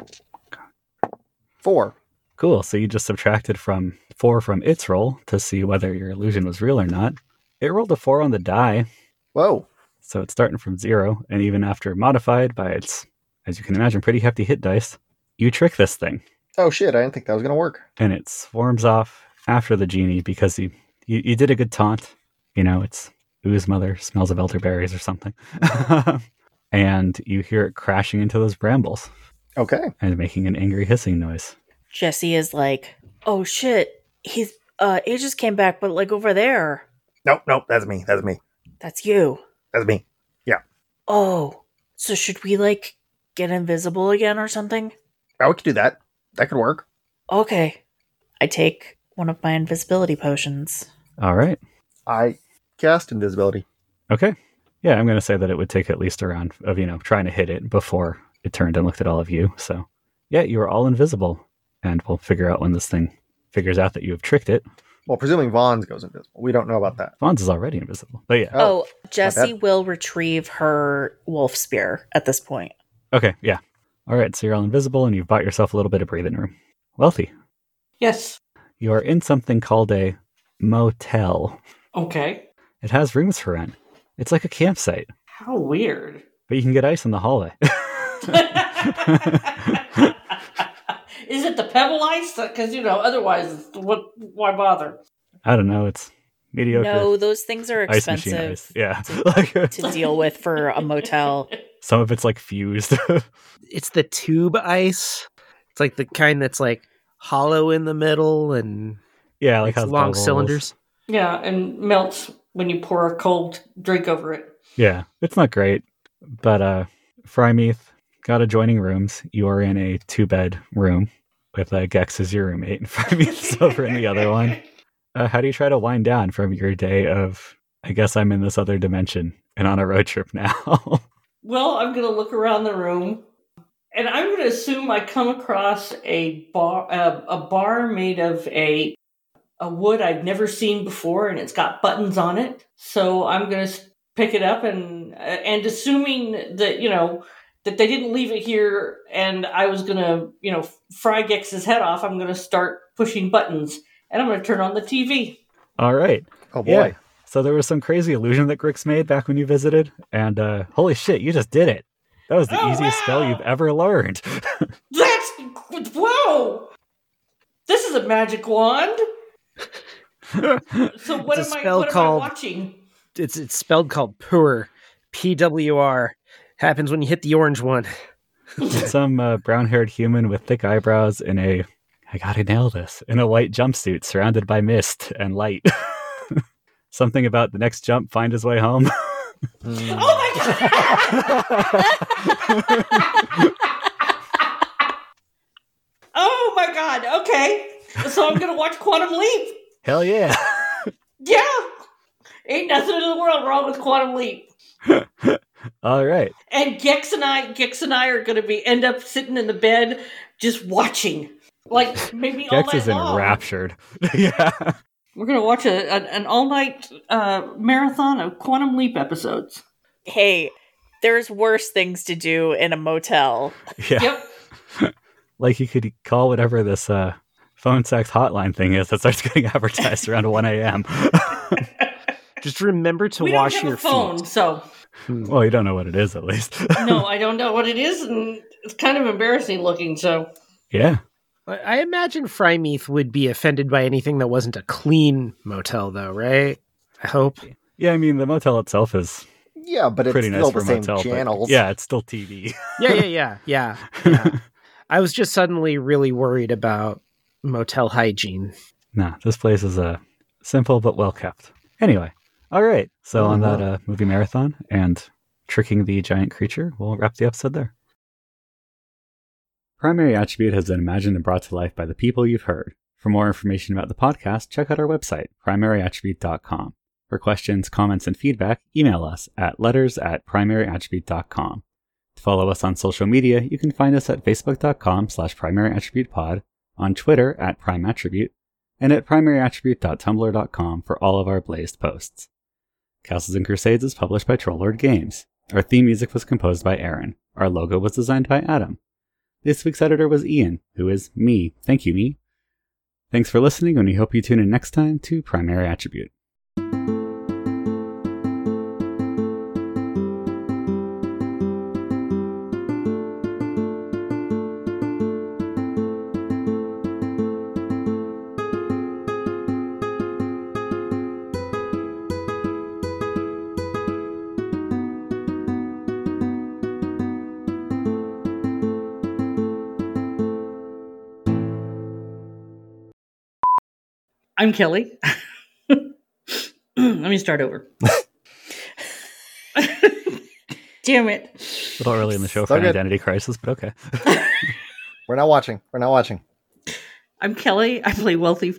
D: Four.
A: Cool. So you just subtracted from four from its roll to see whether your illusion was real or not. It rolled a four on the die.
D: Whoa.
A: So it's starting from zero. And even after modified by its, as you can imagine, pretty hefty hit dice, you trick this thing.
D: Oh shit, I didn't think that was going to work.
A: And it swarms off after the genie because you, you, you did a good taunt. You know, it's Ooze mother smells of elderberries or something. And you hear it crashing into those brambles.
D: Okay.
A: And making an angry hissing noise.
C: Jesse is like, oh shit, he's, uh, Aegis came back, but like over there.
D: Nope, nope, that's me, that's me.
C: That's you.
D: That's me. Yeah.
C: Oh, so should we like get invisible again or something?
D: Oh, we could do that. That could work.
C: Okay. I take one of my invisibility potions.
A: All right.
D: I cast invisibility.
A: Okay. Yeah, I'm going to say that it would take at least a round of, you know, trying to hit it before it turned and looked at all of you. So, yeah, you are all invisible. And we'll figure out when this thing figures out that you have tricked it.
D: Well, presuming Vaughn's goes invisible. We don't know about that.
A: Vaughn's is already invisible. But yeah.
C: Oh, oh Jesse will retrieve her wolf spear at this point.
A: Okay, yeah. All right, so you're all invisible and you've bought yourself a little bit of breathing room. Wealthy.
E: Yes.
A: You are in something called a motel.
E: Okay.
A: It has rooms for rent. It's like a campsite.
E: How weird.
A: But you can get ice in the hallway.
E: Is it the pebble ice? Because, you know, otherwise, what? why bother?
A: I don't know. It's mediocre.
C: No, those things are expensive
A: ice ice. Yeah.
C: to, to deal with for a motel.
A: Some of it's like fused.
G: It's the tube ice. It's like the kind that's like hollow in the middle and
A: yeah, like
G: long
A: bubbles.
G: cylinders.
E: Yeah, and melts when you pour a cold drink over it.
A: Yeah, it's not great. But uh, Frymeath got adjoining rooms. You are in a two-bed room with uh, Gex as your roommate, and Frymeath's over in the other one. Uh, how do you try to wind down from your day of, I guess I'm in this other dimension and on a road trip now?
E: Well, I'm going to look around the room, and I'm going to assume I come across a bar, uh, a bar made of a a wood I've never seen before, and it's got buttons on it. So I'm going to pick it up, and uh, and assuming that you know that they didn't leave it here, and I was going to you know fry Gex's head off, I'm going to start pushing buttons, and I'm going to turn on the T V.
A: All right.
D: Oh boy.
A: Yeah. So there was some crazy illusion that Grix made back when you visited, and uh, holy shit, you just did it. That was the
E: Oh,
A: easiest
E: wow.
A: spell you've ever learned.
E: That's whoa! This is a magic wand. So what
G: It's a
E: am I?
G: spell
E: What
G: called-
E: am I watching?
G: It's it's spelled called Pur, P W R. Happens when you hit the orange one.
A: Some uh, brown-haired human with thick eyebrows in a, I gotta nail this, in a white jumpsuit surrounded by mist and light. Something about the next jump, find his way home.
E: Oh my god! Oh my god! Okay, so I'm gonna watch Quantum Leap.
A: Hell yeah.
E: Yeah, ain't nothing in the world wrong with Quantum Leap.
A: All right.
E: And Gex and I, Gex and I are gonna be end up sitting in the bed just watching, like maybe all
A: Gex
E: night
A: is
E: long.
A: enraptured. Yeah.
E: We're gonna watch a, a an all night uh, marathon of Quantum Leap episodes.
C: Hey, there's worse things to do in a motel.
A: Yeah.
E: Yep.
A: Like you could call whatever this uh, phone sex hotline thing is that starts getting advertised around one a.m.
G: Just remember to
E: we
G: wash
E: don't have
G: your
E: a phone,
G: feet.
E: so
A: Well, you don't know what it is, at least.
E: no, I don't know what it is, and it's kind of embarrassing looking. So
A: Yeah.
G: I imagine Frymeath would be offended by anything that wasn't a clean motel, though, right? I hope.
A: Yeah, I mean, the motel itself is
D: Yeah, but it's
A: pretty
D: still
A: nice
D: the
A: for a
D: same
A: motel. But
D: channels.
A: yeah, it's still T V.
G: Yeah, yeah, yeah, yeah, yeah. I was just suddenly really worried about motel hygiene.
A: No, this place is uh, simple but well kept. Anyway, all right. So on that uh, movie marathon and tricking the giant creature, we'll wrap the episode there. Primary Attribute has been imagined and brought to life by the people you've heard. For more information about the podcast, check out our website, primary attribute dot com. For questions, comments, and feedback, email us at letters at primary attribute dot com. To follow us on social media, you can find us at facebook.com slash primaryattributepod, on Twitter at primeattribute, and at primary attribute dot tumblr dot com for all of our blazed posts. Castles and Crusades is published by Trollord Games. Our theme music was composed by Aaron. Our logo was designed by Adam. This week's editor was Ian, who is me. Thank you, me. Thanks for listening, and we hope you tune in next time to Primary Attribute.
E: I'm Kelly. Let me start over. Damn it.
A: A little early in the show
D: So
A: for an
D: good.
A: identity crisis, but okay.
D: We're not watching. We're not watching.
E: I'm Kelly. I play Wealthy